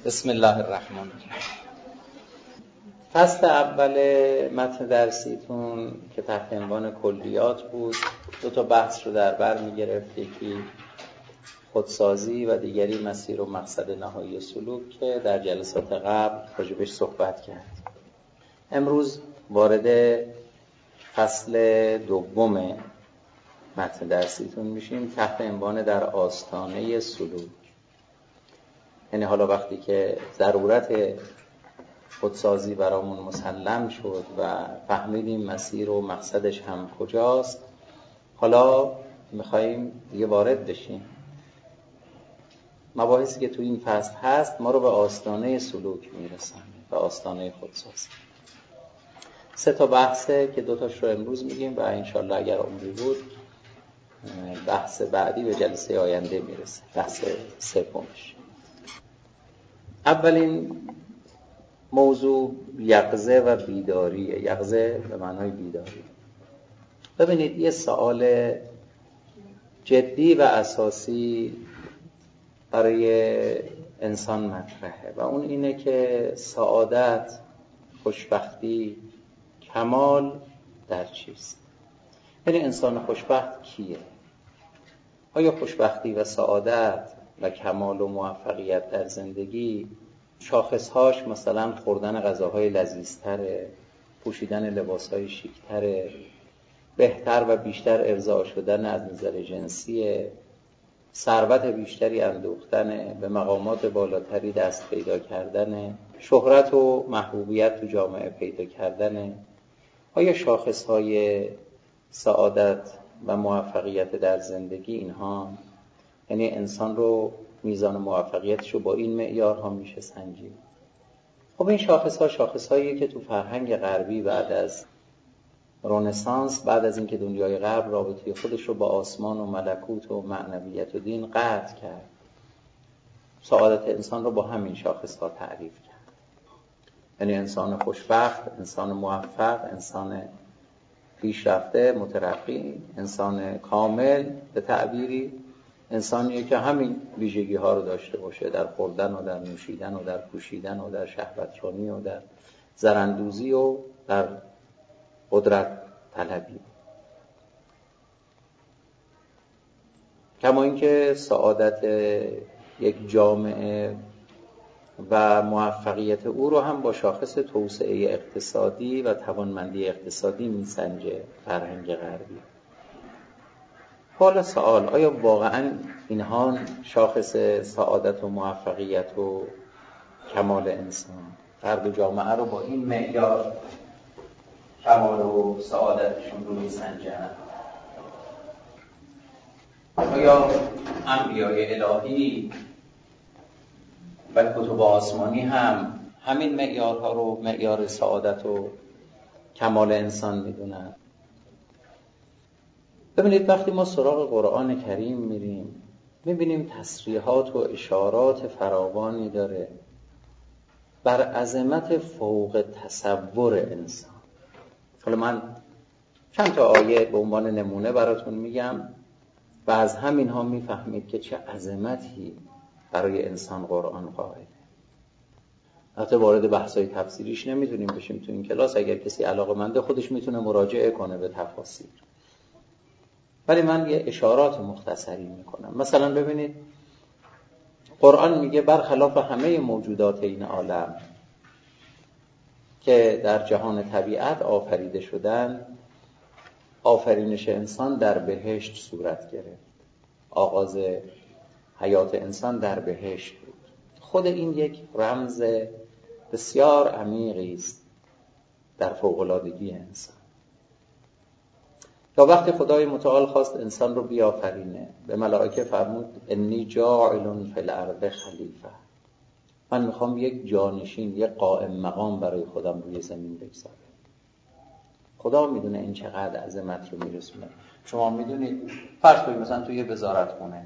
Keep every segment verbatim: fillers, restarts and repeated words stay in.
بسم الله الرحمن الرحیم. فصل اول متن درسیتون که تحت عنوان کلیات بود دو تا بحث رو در بر می‌گرفت، یکی خودسازی و دیگری مسیر و مقصد نهایی سلوک که در جلسات قبل راجبش صحبت کرد. امروز وارد فصل دوم متن درسیتون میشیم تحت عنوان در آستانه سلوک. یعنی حالا وقتی که ضرورت خودسازی برامون مسلم شد و فهمیدیم مسیر و مقصدش هم کجاست، حالا میخواییم دیگه وارد بشیم. مباحثی که تو این فصل هست ما رو به آستانه سلوک میرسن، به آستانه خودسازی. سه تا بحثه که دوتاش رو امروز میگیم و انشالله اگر عمری بود بحث بعدی به جلسه آینده میرسه، بحث سومش. اولین موضوع یقظه و بیداریه. یقظه به معنای بیداری. ببینید یه سوال جدی و اساسی برای انسان مطرحه و اون اینه که سعادت، خوشبختی، کمال در چیست؟ یعنی انسان خوشبخت کیه؟ آیا خوشبختی و سعادت و کمال و موفقیت در زندگی شاخصهاش مثلا خوردن غذاهای لذیذتره، پوشیدن لباسهای شیکتره، بهتر و بیشتر ارضا شدن از نظر جنسیه، ثروت بیشتری اندوختن، به مقامات بالاتری دست پیدا کردن، شهرت و محبوبیت تو جامعه پیدا کردن؟ آیا شاخصهای سعادت و موفقیت در زندگی اینها، یعنی انسان رو میزان موفقیتش رو با این معیارها میشه سنجید؟ خب این شاخصها شاخصهایی که تو فرهنگ غربی بعد از رنسانس، بعد از اینکه دنیای غرب رابطه خودش رو با آسمان و ملکوت و معنویت و دین قطع کرد، سعادت انسان رو با همین شاخصها تعریف کرد. یعنی انسان خوشبخت، انسان موفق، انسان پیشرفته، مترقی، انسان کامل، به تعبیری انسانیه که همین ویژگی ها رو داشته باشه در خوردن و در نوشیدن و در پوشیدن و در شهوترانی و در زرندوزی و در قدرت طلبی. کما اینکه سعادت یک جامعه و موفقیت او رو هم با شاخص توسعه اقتصادی و توانمندی اقتصادی میسنجه فرهنگ غربی. حالا سوال، آیا واقعا اینها شاخص سعادت و موفقیت و کمال انسان؟ غرب جامعه رو با این معیار کمال و سعادتشون رو میسنجن؟ آیا انبیای الهی و کتب آسمانی هم همین معیارها رو معیار سعادت و کمال انسان میدونن؟ ببینید وقتی ما سراغ قرآن کریم میریم میبینیم تصریحات و اشارات فراوانی داره بر عظمت فوق تصور انسان. حالا من چند تا آیه به عنوان نمونه براتون میگم و از همین ها میفهمید که چه عظمتی برای انسان قرآن قائله. البته وارد بحث‌های تفسیریش نمیتونیم بشیم تو این کلاس، اگر کسی علاقه‌منده خودش میتونه مراجعه کنه به تفاسیر، ولی من یه اشارات مختصری میکنم. مثلا ببینید قرآن میگه برخلاف همه موجودات این عالم که در جهان طبیعت آفریده شدن، آفرینش انسان در بهشت صورت گرفت. آغاز حیات انسان در بهشت بود. خود این یک رمز بسیار عمیقی است در فوق‌العادگی انسان. تا وقتی خدای متعال خواست انسان رو بیافرینه، به ملائکه فرمود انی جاعل فی الارض خلیفه، من میخوام یک جانشین، یک قائم مقام برای خودم روی زمین بگذارم. خدا میدونه این چقدر عظمت رو میرسونه. شما میدونید فرض کنید مثلا توی یه وزارتخونه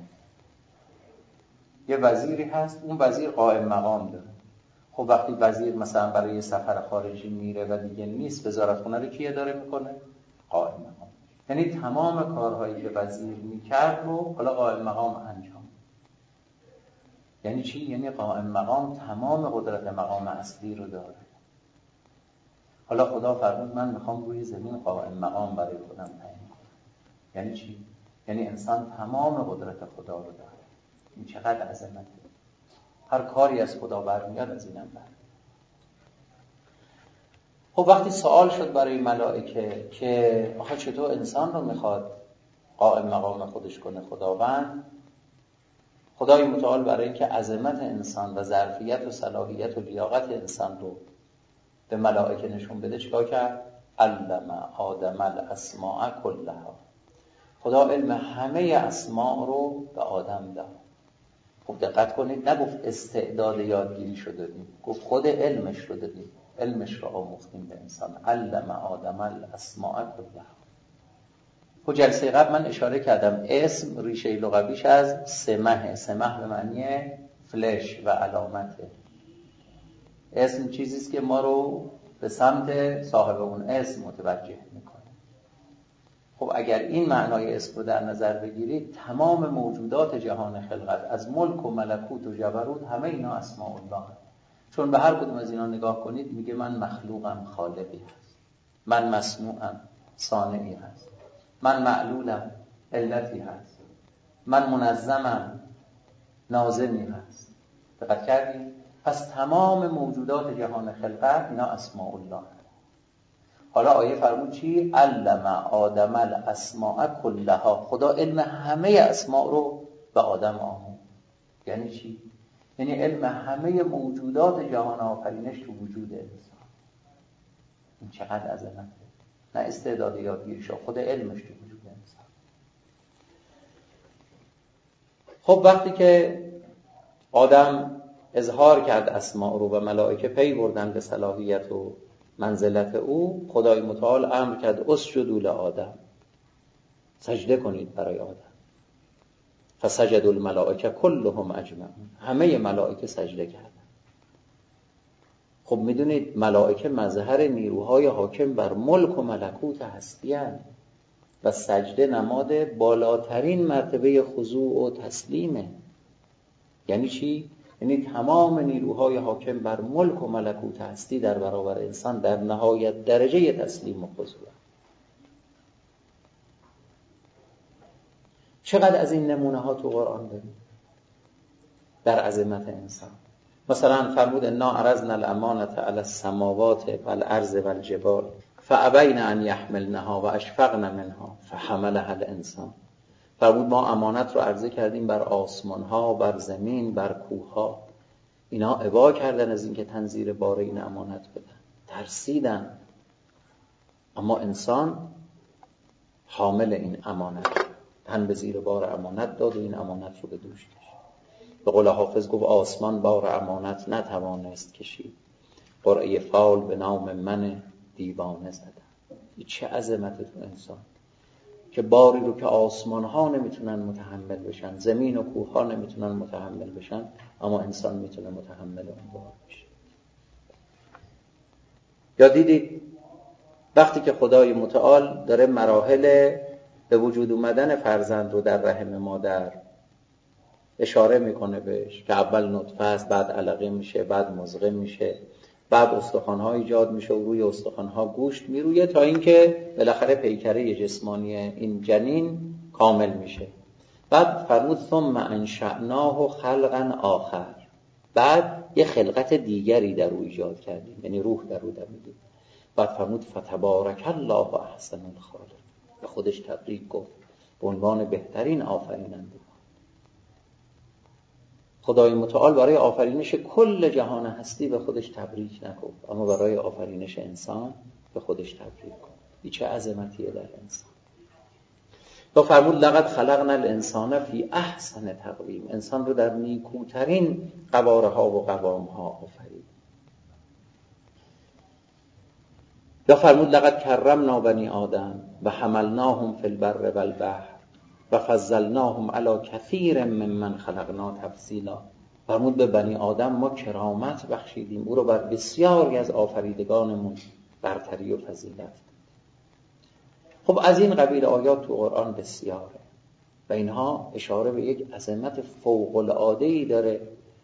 یه وزیری هست، اون وزیر قائم مقام داره. خب وقتی وزیر مثلا برای سفر خارجی میره و دیگه نیست، وزارتخونه رو کی اداره میکنه؟ قائم مقام. یعنی تمام کارهایی که وزیر میکرد رو حالا قائم مقام انجام. یعنی چی؟ یعنی قائم مقام تمام قدرت مقام اصلی رو داره. حالا خدا فرمود من میخوام روی زمین قائم مقام برای خودم تعیین کنم. یعنی چی؟ یعنی انسان تمام قدرت خدا رو داره. این چقدر عظمته. هر کاری از خدا برمیاد از اینم بر. خب وقتی سوال شد برای ملائکه که آخه چطور انسان رو میخواد قائم مقام خودش کنه خداوند، خدای متعال برای اینکه عظمت انسان و ظرفیت و صلاحیت و لیاقت انسان رو به ملائکه نشون بده چیکار کرد؟ علم آدم الاسماء کلها. خدا علم همه اسماء رو به آدم داد. خوب دقت کنید، نگفت استعداد یادگیری شو دادیم، گفت خود علمش رو دادیم، علمش رو آموختیم به انسان. علم آدم الاسماء کلها. خب جلسه قبل من اشاره کردم اسم ریشه لغویش از سمه، سمه به معنی فلش و علامته. اسم چیزیست که ما رو به سمت صاحب اون اسم متوجه میکنه. خب اگر این معنای اسم رو در نظر بگیرید، تمام موجودات جهان خلقت از ملک و ملکوت و جبروت همه اینا اسماء الله. چون به هر کدوم از اینا نگاه کنید میگه من مخلوقم، خالقی هست. من مصنوعم، صانعی هست. من معلولم، علتی هست. من منظمم، ناظمی هست. دقت کردید؟ پس تمام موجودات جهان خلقت اینا اسماء الله هست. حالا آیه فرمود چی؟ علم آدم الاسماء کلها. خدا علم همه اسماء رو به آدم آموخت. یعنی چی؟ یعنی علم همه موجودات جهان آفرینش تو وجود انسان. این چقدر عظمته. نه استعداد یادگیری شو، خود علمش تو وجود انسان. خب وقتی که آدم اظهار کرد اسماء رو و ملائکه پی بردن به صلاحیت و منزلت او، خدای متعال امر کرد اسجدوا لآدم، سجده کنید برای آدم. فسجد الملائکه کلهم اجمعون. همه ملائکه سجده کردند. خب میدونید ملائکه مظهر نیروهای حاکم بر ملک و ملکوت هستی هستند و سجده نماد بالاترین مرتبه خضوع و تسلیمه. یعنی چی؟ یعنی تمام نیروهای حاکم بر ملک و ملکوت هستی در برابر انسان در نهایت درجه تسلیم و خضوع. چقدر از این نمونه ها تو قرآن داریم در عظمت انسان. مثلا فرمود انا عرضنا الامانة علی السماوات والارض والجبال فابین ان یحملنها واشفقن منها فحملها الانسان. فرمود ما امانت رو عرضه کردیم بر آسمان ها، بر زمین، بر کوه ها. اینا ابا کردن از اینکه تنظیر بار این امانت بدن، ترسیدن. اما انسان حامل این امانت، تن به زیر بار امانت داد و این امانت رو به دوش کشید. به قول حافظ گفت آسمان بار امانت نتوانست کشید، قرعه فال به نام من دیوانه زدن. این چه عظمت تو انسان که باری رو که آسمان ها نمیتونن متحمل بشن، زمین و کوه ها نمیتونن متحمل بشن، اما انسان میتونه متحمل اون بار بشه. یا دیدید وقتی که خدای متعال داره مراحل به وجود اومدن فرزند رو در رحم مادر اشاره میکنه بهش که اول نطفه است، بعد علقه میشه، بعد مضغه میشه، بعد استخوان‌ها ایجاد میشه و روی استخوان‌ها گوشت میرویه تا اینکه بالاخره پیکره جسمانی این جنین کامل میشه. بعد فرمود ثم انشأناه خلقا آخر. بعد یه خلقت دیگری در او ایجاد کردیم، یعنی روح در او دمیدیم. بعد فرمود فتبارک الله احسن الخالق. به خودش تبریک گفت به عنوان بهترین آفریننده. خدای متعال برای آفرینش کل جهان هستی به خودش تبریک نگفت، اما برای آفرینش انسان به خودش تبریک گفت. این چه عظمتیه در انسان. و فرمود لقد خلقنا الانسان فی احسن تقویم. انسان رو در نیکوترین قواره ها و قوام ها آفرید. یا فرمود لقد کرمنا بنی آدم و حملناهم فی البر والبحر و فضلناهم علی کثیر ممن خلقنا تفضیلا. فرمود به بنی آدم ما کرامت بخشیدیم، او رو بر بسیاری از آفریدگانمون برتری و فضیلت. خب از این قبیل آیات تو قرآن بسیاره و اینها اشاره به یک عظمت فوق العاده‌ای داره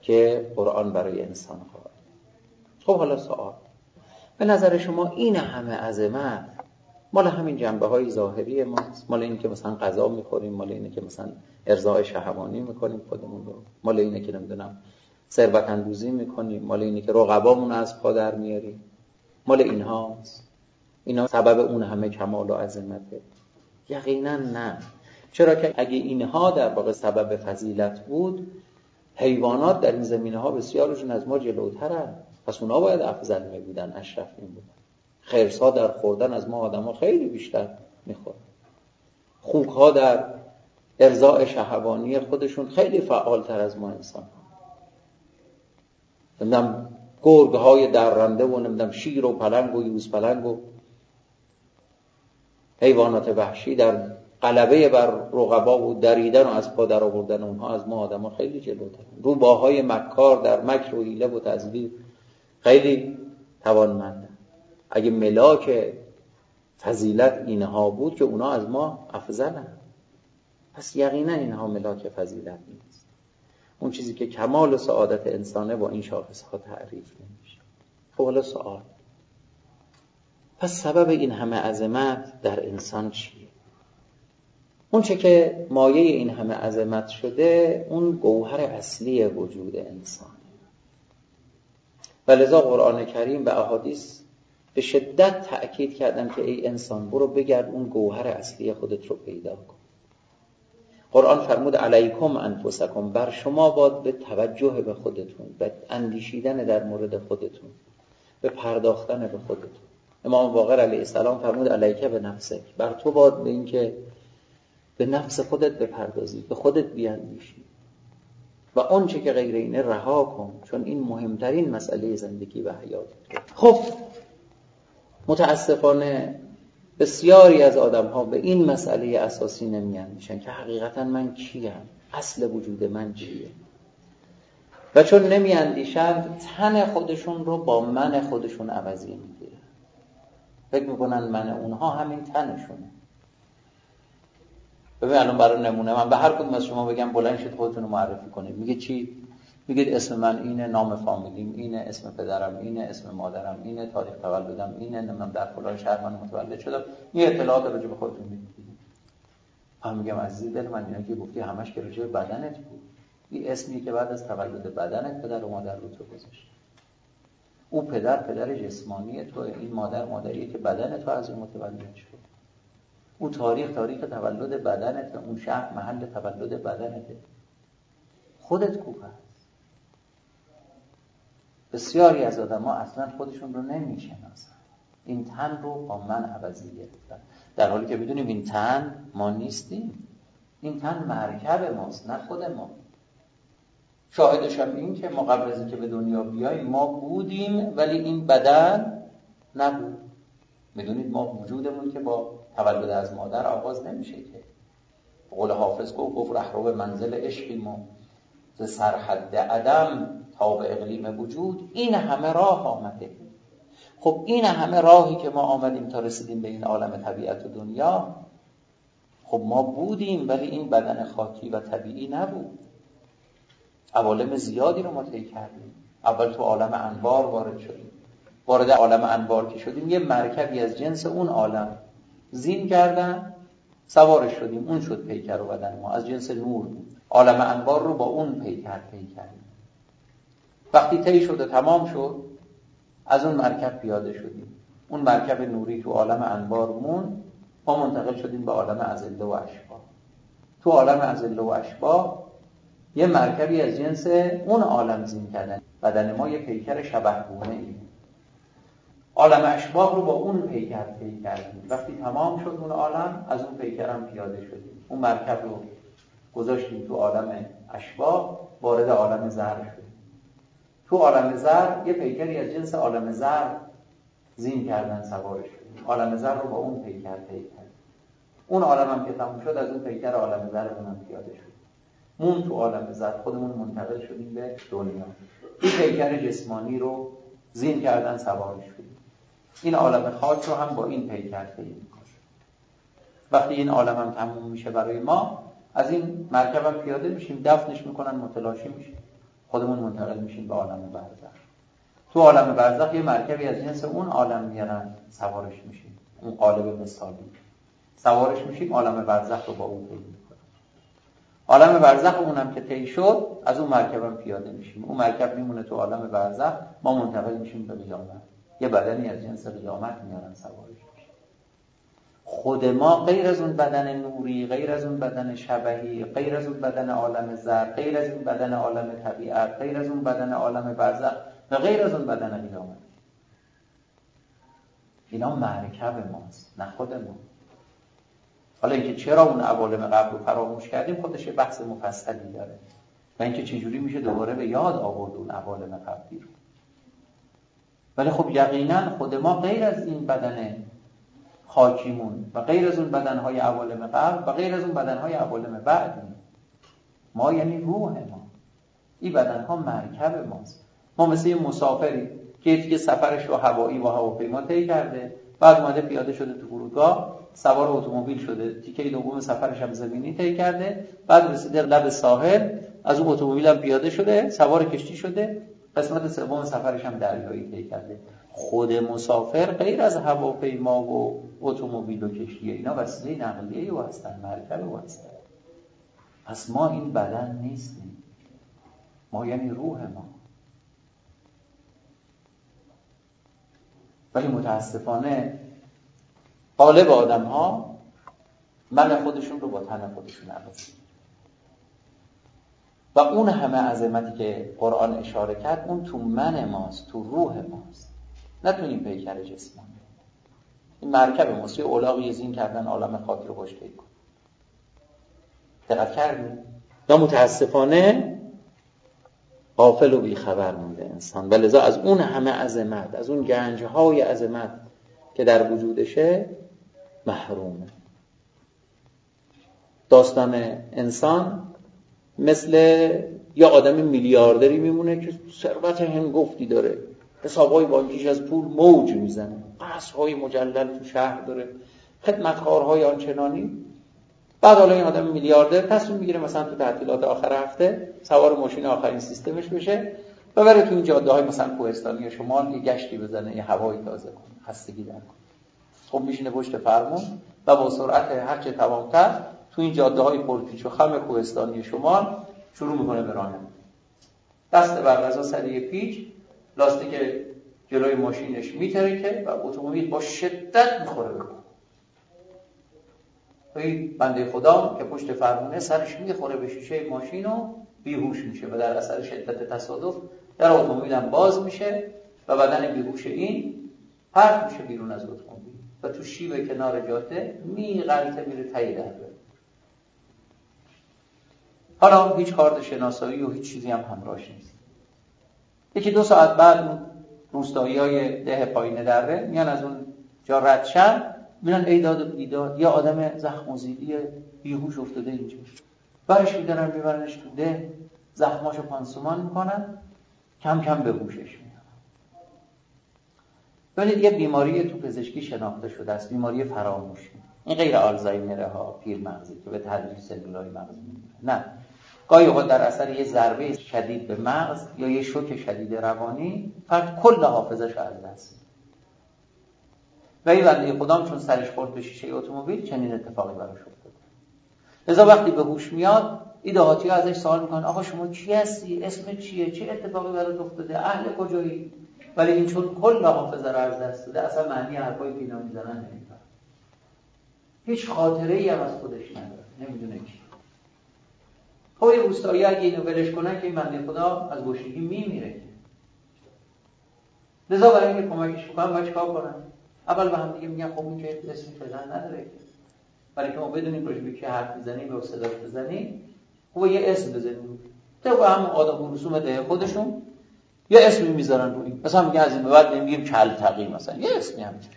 که قرآن برای انسان قائل. خب حالا سوال، به نظر شما این همه عظمت مال همین جنبه های ظاهری ماست؟ مال اینه که مثلا غذا میخوریم، مال اینه که مثلا ارضاء شهوانی میکنیم خودمون رو، مال اینه که نمیدونم ثروت اندوزی میکنیم، مال اینه که رقبامون از پا در میاریم، مال اینهاست؟ اینا سبب اون همه کمال و عظمته؟ یقینا نه. چرا که اگه اینها در واقع سبب فضیلت بود، حیوانات در این زمینه‌ها بسیارشون از ما جلوترن، پس اونا باید افضل می بودن، اشرف می بودن. خرس‌ها در خوردن از ما آدم‌ها خیلی بیشتر می‌خورن. خوک‌ها در ارضاء شهوانی خودشون خیلی فعالتر از ما انسان‌ها. نمیدونم گرگ‌های درنده و نمیدونم شیر و پلنگ و یوز پلنگ و حیوانات وحشی در غلبه بر رقبا و دریدن و از پا در آوردن اونها از ما آدم‌ها خیلی جلوترن. روباهای مکار در مکر و حیله و تزویر خیلی توانمندن. اگه ملاک فضیلت اینها بود که اونا از ما افضلن، پس یقینا اینها ملاک فضیلت نیست. اون چیزی که کمال و سعادت انسانه با این شاخص‌ها تعریف نمیشه. خب حالا سوال، پس سبب این همه عظمت در انسان چیه؟ اون چه که مایه این همه عظمت شده اون گوهر اصلی وجود انسان. ولذا قرآن کریم و احادیث به شدت تأکید کردن که ای انسان برو بگرد اون گوهر اصلی خودت رو پیدا کن. قرآن فرمود علیکم انفسکم، بر شما باد به توجه به خودتون، به اندیشیدن در مورد خودتون، به پرداختن به خودتون. امام باقر علیه السلام فرمود علیک به نفسک، بر تو باد به این که به نفس خودت بپردازی، به خودت بیاندیشی و اون چه که غیر اینه رها کن، چون این مهمترین مسئله زندگی و حیات تو. خب متاسفانه بسیاری از آدم ها به این مسئله اساسی نمیاندیشن که حقیقتا من کیم، اصل وجود من چیه، و چون نمیاندیشند تن خودشون رو با من خودشون عوضی میگیرن. فکر میکنن من اونها همین تنشونه. ببین الان برای نمونه من به هر کدوم از شما بگم بلند شید خودتون رو معرفی کنید، میگه چی؟ میگید اسم من اینه، نام فامیلیم اینه، اسم پدرم اینه، اسم مادرم اینه، تاریخ تولدم اینه، نمیدونم در فلان شهر من متولد شدم. این اطلاعات راجع به خودتون میدید. من میگم عزیز دل من، اینا که گفتی همش که راجع به بدنت بود. این اسمی که بعد از تولد بدنت پدر و مادر رو تو گذاشت. او پدر پدر جسمانی تو، این مادر مادریه که بدن تو از اون متولد شد. اون تاریخ تاریخ تولد بدنت، اون شهر محل تولد بدنته. خودت کوه هست. بسیاری از آدم ها اصلا خودشون رو نمیشناسن، این تن رو با من عوضی گرفتن، در حالی که بدونیم این تن ما نیستیم، این تن مرکب ماست نه خود ما. شاهدش هم این که ما قبل از اینکه به دنیا بیاییم ما بودیم ولی این بدن نبود. میدونید ما وجودمون که با تولد از مادر آغاز نمیشه که قول حافظ گفت گفت رهرو به منزل عشقیم و ز سرحد عدم تا به اقلیم وجود این همه راه آمده. خب این همه راهی که ما آمدیم تا رسیدیم به این عالم طبیعت و دنیا، خب ما بودیم ولی این بدن خاکی و طبیعی نبود. عوالم زیادی رو ما طی کردیم. اول تو عالم انوار وارد شدیم، وارد عالم انوار که شدیم یه مرکبی از جنس اون عالم زین کردن سوارش شدیم، اون شد پیکر و بدن ما، از جنس نور بود. عالم انوار رو با اون پیکر طی کردیم. وقتی طی شد و تمام شد از اون مرکب پیاده شدیم، اون مرکب نوری تو عالم انوار مون، ما منتقل شدیم به عالم اذله و اشباح. تو عالم اذله و اشباح یه مرکبی از جنس اون عالم زین کردن، بدن ما یه پیکر شبهگونه ای. عالم اشباح رو با اون پیکر طی کردیم. وقتی تمام شد اون عالم، از اون پیکر هم پیاده شدیم، اون مرکب رو گذاشتیم تو عالم اشباح، وارد عالم ذر شدیم. تو عالم ذر یه پیکری از جنس عالم ذر زین کردن سوارش شدیم، عالم ذر رو با اون پیکر طی کردیم. اون عالم هم که تموم شد از اون پیکر عالم ذر اونم پیاده شد. مون تو عالم ذر خودمون منتقل شدیم به دنیا. این پیکر جسمانی رو زین کردن سوارش شدیم. این عالم خاک رو هم با این پیکر طی می‌کنیم. وقتی این عالم هم تموم میشه برای ما، از این مرکب هم پیاده میشیم، دفنش میکنن، متلاشی میشیم. خودمون منتقل میشیم به عالم برزخ. تو عالم برزخ یه مرکبی از جنس اون عالم میارن، سوارش میشیم، اون قالب مثالی سوارش میشیم، عالم برزخ رو با اون طی میکنیم. عالم برزخ اونم که طی شد، از اون مرکبم پیاده میشیم، اون مرکب میمونه تو عالم برزخ، ما منتقل میشیم به قیامت. یه بدنی از جنس قیامت میارن سوارش میشیم. خود ما غیر از اون بدن نوری، غیر از اون بدن شبحی، غیر از اون بدن عالم زر، غیر از اون بدن عالم طبیعت، غیر از اون بدن عالم برزخ و غیر از اون بدن قیامت، اینا مرکب ماست، نه خود ما. حالا اینکه چرا اون عوالم قبل رو فراموش کردیم خودش بحث مفصلی داره و اینکه چجوری میشه دوباره به یاد آورد اون عوالم قبلی رو. ولی خب یقینا خود ما غیر از این بدن خاکیمون و غیر از اون بدنهای عوالم قبل و غیر از اون بدنهای عوالم بعدیم. ما یعنی روح ما، این بدنها مرکب ماست. ما مثل یه مسافری که یه سفرش رو هوایی و هواپیما طی کرده، بعد اومده پیاده شده تو فرودگاه، سوار اتومبیل شده، تیکه دوم سفرش هم زمینی طی کرده، بعد رسیده لب ساحل، از اون اتومبیل هم پیاده شده، سوار کشتی شده، قسمت سوم سفرش هم دریایی طی کرده. خود مسافر غیر از هواپیما و اتومبیل و کشتی، اینا وسیله نقلیه و هستن، مرکب و هستن. پس ما این بدن نیستیم، ما یعنی روح ما. ولی متاسفانه غالب آدم ها من خودشون رو با تن خودشون عوض، و اون همه عظمتی که قرآن اشاره کرد اون تو من ماست، تو روح ماست، نه تو این پیکر جسمانی. این مرکب ماست. یه الاغی زین کردن عالم خاک رو باشکی کن. دقت کردیم؟ یا متاسفانه غافل و بیخبر مونده انسان، و لذا از اون همه عظمت، از اون گنجهای عظمت که در وجودشه محرومه. داستان انسان مثل یا آدم میلیاردری میمونه که ثروت هنگفتی داره، حسابهای بانکیش از پول موج میزنه، قصرهای مجلل تو شهر داره، خدمتکارهای آنچنانی. بعد حالا این آدم میلیاردر تصمیم میگیره مثلا تو تعطیلات آخر هفته سوار ماشین آخرین سیستمش بشه و بره تو این جاده‌های مثلا کوهستانی شمال یه گشتی بزنه، یه هوایی تازه کنه، خستگی در کنه. خب میشینه پشت فرمون و با سرعت هر چه توان‌تر تو این جاده‌های پرپیچ و خم کوهستانی شمال شروع میکنه به رانندگی. دست بر غذا سری پیچ، لاستیک جلوی ماشینش میترکه و اتومبیل با شدت میخوره به کوه. این بنده خدا که پشت فرمونه سرش میخوره به شیشه ماشین و بیهوش میشه و در اثر شدت تصادف در اتومبیل هم باز میشه و بدن بیهوش این پرت میشه بیرون از اتومبیل و تو شیب کنار جاده میغلطه میره ته در. حالا هیچ کارت شناسایی و هیچ چیزی هم همراهش نیست. یکی دو ساعت بعد روستایی‌های ده پایین دره میان از اون جا رد شن، میرن ایداد بیداد یا آدم زخم و زیدی بیهوش افتاده اینجا، برش میدارن میبرنش تو ده، زخماشو پانسمان میکنن، کم کم به هوشش میارن. ببینید یه بیماری تو پزشکی شناخته شده است، بیماری فراموشی. این غیر آلزایمر ها، پیر مغزی که به تدریج سلولای مغز میمیره، نه. گاهی اوقات در اثر یه ضربه شدید به مغز یا یه شوک شدید روانی فرد کل حافظه‌شو از دست میده. و این بنده خدام چون سرش خورد به شیشه اتومبیل چنین اتفاقی براش افتاد. لذا وقتی به هوش میاد ایده‌هاتی‌ها ازش سوال میکنن آقا شما کی هستی؟ اسمت چیه؟ چه اتفاقی برات افتاده؟ اهل کجایی؟ ولی این چون کل حافظه رو از دست داده اصلا معنی حرفایی که اینا میزنن نمیفهمه. هیچ خاطره‌ای هم از خودش نداره، نمیدونه چی. خب این روستایی اگه اینو ولش کنن که این بنده خدا از گشنگی میمیره. لذا برای اینکه کمکش بکنن باید چیکار کنن؟ اول به هم دیگه میگن خب این که اسم فعلا نداره، ولی که ما بدونیم راجع به کی حرف میزنیم و صداش بزنیم، خب یه اسم بزنیم. طبق همون آداب و رسوم ده خودشون یه اسمی میذارن روی. مثلا میگن از این به بعد نمیگیم کلتقی، مثلا یه اسمی همینجوری.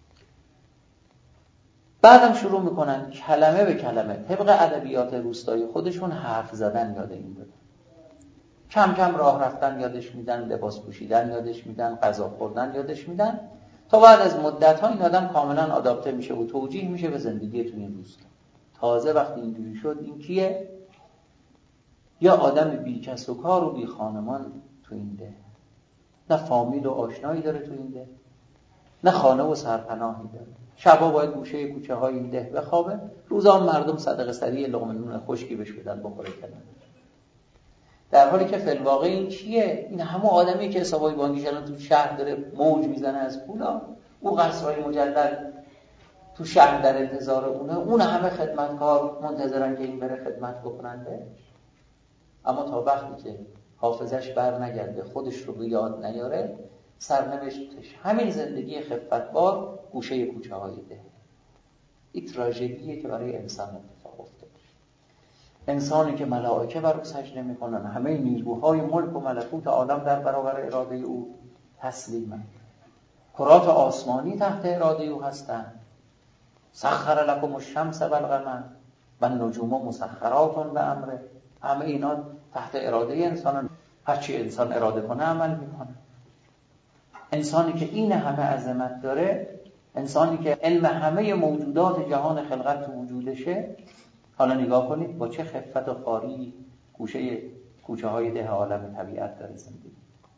بعدم شروع میکنن کلمه به کلمه طبق ادبیات روستایی خودشون حرف زدن یاد این بدن. کم کم راه رفتن یادش میدن، لباس پوشیدن یادش میدن، غذا خوردن یادش میدن، تا بعد از مدت ها این آدم کاملا آداپته میشه و توجیه میشه به زندگی تو این روستا. تازه وقتی اینجوری شد این کیه؟ یا آدم بی کس و کار و بی خانمان تو این ده، نه فامیل و آشنایی داره تو این ده، نه خانه و سرپناهی داره. شبا باید گوشه کوچه های این ده بخوابه، روزا مردم صدقه سری لقمه نون خشکی بهش بدن بخوره کنن. در حالی که فی الواقع این چیه؟ این همون آدمی که حسابای بانکیش الان تو شهر داره موج میزنه از پولا، اون قصرهای مجلل تو شهر در انتظار اونه، اون همه خدمتکار منتظرن که این بره خدمت بکنن بهش. اما تا وقتی که حافظش بر نگرده، خودش رو به یاد نیاره، سرنوشتش همین زندگی خفتبار گوشه کوچه های ده. این تراژدیه که برای انسان اتفاق افتاده. انسانی که ملائکه بر او سجده میکنن، همه نیروهای ملک و ملکوت عالم در برابر اراده او تسلیمن، کرات آسمانی تحت اراده او هستند. سخر لکم الشمس والقمر والنجوم مسخرات بامره، همه اینا تحت اراده انسان، هرچی انسان اراده کنه عمل میکنه. انسانی که این همه عظمت داره، انسانی که علم همه موجودات جهان خلقت تو وجودشه، حالا نگاه کنید با چه خفت و خواری گوشه کوچه های ده عالم طبیعت داره زندگی.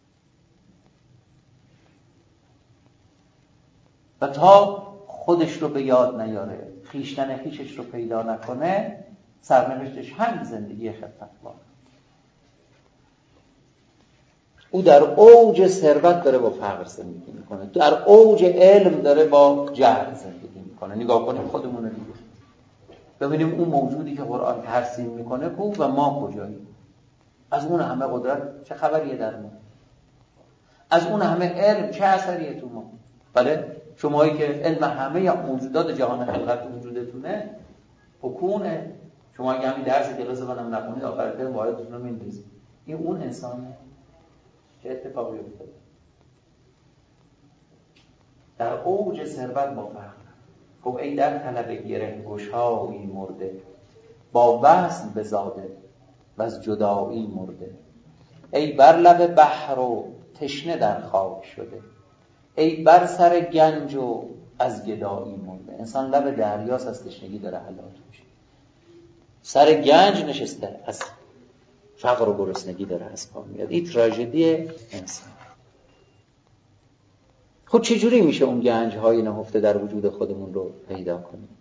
و تا خودش رو به یاد نیاره، خیشتن خیشش رو پیدا نکنه، سرنوشتش همین زندگی خفتبار. او در اوج ثروت داره با فقر زندگی میکنه، در اوج علم داره با جهل زندگی میکنه. نگاه کنیم خودمون رو دیگه، ببینیم اون موجودی که قرآن ترسیم میکنه کو و ما کجاییم. از اون همه قدرت چه خبریه در ما؟ از اون همه علم چه اثریه تو ما؟ بله شمایی که علم همه موجودات جهان خلقت وجودتونه حکونه، شما اگه همین درس کلاس منم نخونید آخر ترم وایدتون رو میندازید. این اون انسانه. چه اتفاقی افتاده؟ در اوج ثروت با فقر. خب ای در طلب گره گشایی مرده، با وصل بزاده و از جدایی مرده. ای بر لب بحر و تشنه در خاک شده، ای بر سر گنج و از گدایی مرده. انسان لب دریاست، از تشنگی داره هلاک میشه. سر گنج نشسته، از فقر و گرسنگی داره از پا میاد. این تراژدی انسان. خب چجوری میشه اون گنج های نهفته در وجود خودمون رو پیدا کنیم؟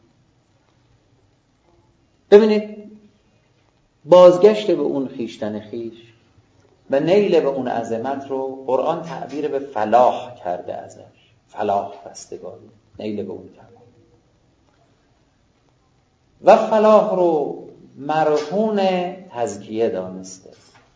ببینید بازگشت به اون خیشتن خیش و نیل به اون عظمت رو قرآن تعبیر به فلاح کرده ازش. فلاح رستگاری، نیل به اون کمال. و فلاح رو مرهون تزکیه دانسته.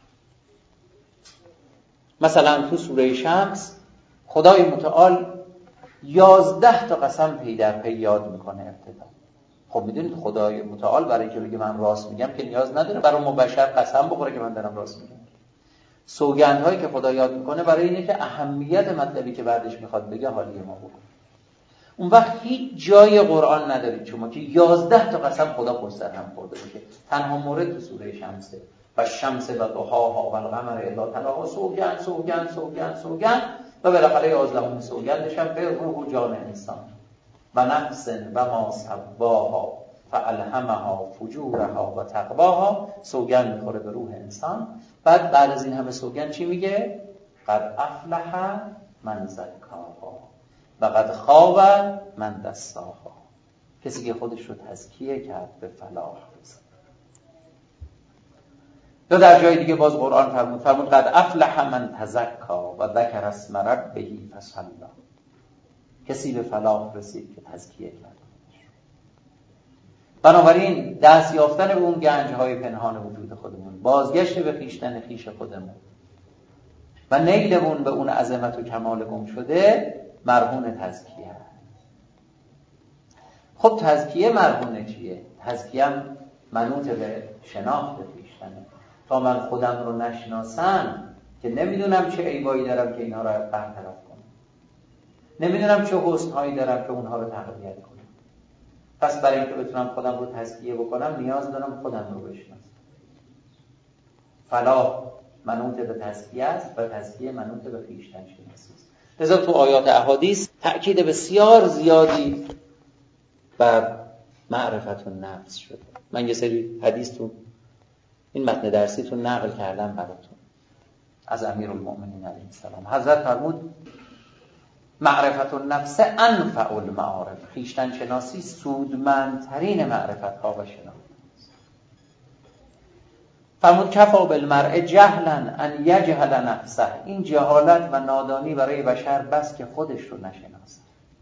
مثلا تو سوره شمس خدای متعال یازده تا قسم پی در پی یاد میکنه ابتدا. خب میدونید خدای متعال برای که بگه من راست میگم که نیاز نداره برای ما بشر قسم بخوره که من دارم راست میگم. سوگندهایی که خدا یاد میکنه برای اینه که اهمیت مطلبی که بعدش میخواد بگه حالی ما بکنه. اون وقت هیچ جای قرآن ندارید شما که یازده تا قسم خدا پشت سر هم خورده باشه. تنها مورد تو سوره شمسه. و شمس و ضحاها و القمر اذا تلاها، سوگند سوگند سوگند سوگند و بالاخره یازدهمین سوگندش هم به روح و جان انسان. و نفس و ما سواها فالهمها فجورها و تقواها، سوگند میخوره به روح انسان. بعد بعد از این همه سوگند چی میگه؟ قد افلح من زکاها و قد خاب من دساها. کسی که خودش رو تزکیه کرد به فلاح رسید. یا در جای دیگه باز قرآن فرمود فرمود قد افلح من تزکا و ذکر اسم ربه فصلی. کسی به فلاح رسید که تزکیه کرد. بنابراین دست یافتن به اون گنج‌های پنهان وجود خودمون، بازگشت به خویشتن خویش خودمون و نیلمون به اون عظمت و کمال گم شده مرهون تزکیه. خب تزکیه مرهون چیه؟ تزکیه هم منوط به شناخت خویشتنه. تا من خودم رو نشناسم که نمیدونم چه عیبایی دارم که اینها رو برطرف کنم، نمیدونم چه حسن‌هایی دارم که اونها رو تقویت کنم. پس برای اینکه بتونم خودم رو تزکیه بکنم نیاز دارم خودم رو بشناسم. فلاح منوط به تزکیه است و تزکیه منوط به خویشتن شناسی است. لذا تو آیات احادیث تأکید بسیار زیادی بر معرفت النفس شده. من یه سری حدیث تو این متن درسیتون نقل کردم براتون از امیرالمؤمنین علیه السلام. حضرت فرمود معرفت النفس انفع المعارف، خویشتن شناسی سودمندترین معرفت ها و شناخت. فرمود کفا بالمرء جهلا ان یجهل نفسه، این جهالت و نادانی برای بشر بس که خودش رو نشناسه.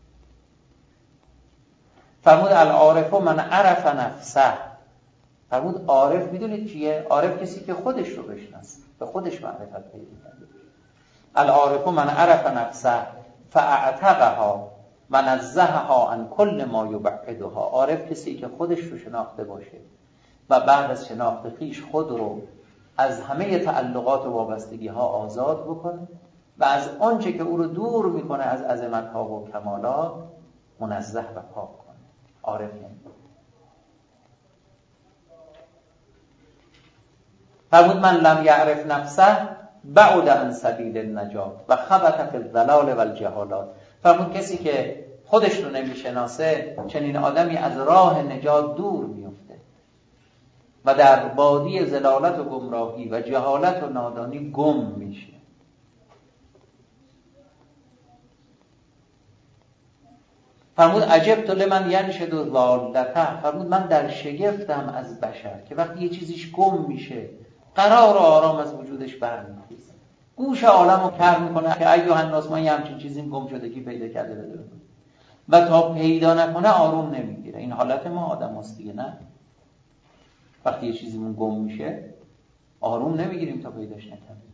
فرمود العارف من عرف نفسه، فرمود عارف میدونید کیه؟ عارف کسی که خودش رو بشناسه، به خودش معرفت پیدا کرده. العارف من عرف نفسه فاعتقها و نزهها عن کل ما یبعدها، عارف کسی که خودش رو شناخته باشه و بعد از شناخت خویش خود رو از همه تعلقات و وابستگی ها آزاد بکنه و از آنچه که او رو دور میکنه از عظمت ها و کمالات منزه و پاک کنه. عارف یعنی فرمود من لم یعرف نفسه بعد عن سبیل النجات و خبط فی الضلال و الجهالات. فرمود کسی که خودش رو نمیشناسه چنین آدمی از راه نجات دور میفته و در وادی ضلالت و گمراهی و جهالت و نادانی گم میشه. فرمود عجبت لمن ینشد ضالته، فرمود من در شگفتم از بشر که وقتی یه چیزیش گم میشه قرار و آرام از وجودش برمیخیزه، گوش عالمو کر میکنه که ایها الناس من یه همچین چیزی گم شدگی پیدا کرده بده و تا پیدا نکنه آروم نمیگیره. این حالت ما آدم هست دیگه، نه؟ وقتی یه چیزیمون گم میشه آروم نمیگیریم تا پیداش نکنیم.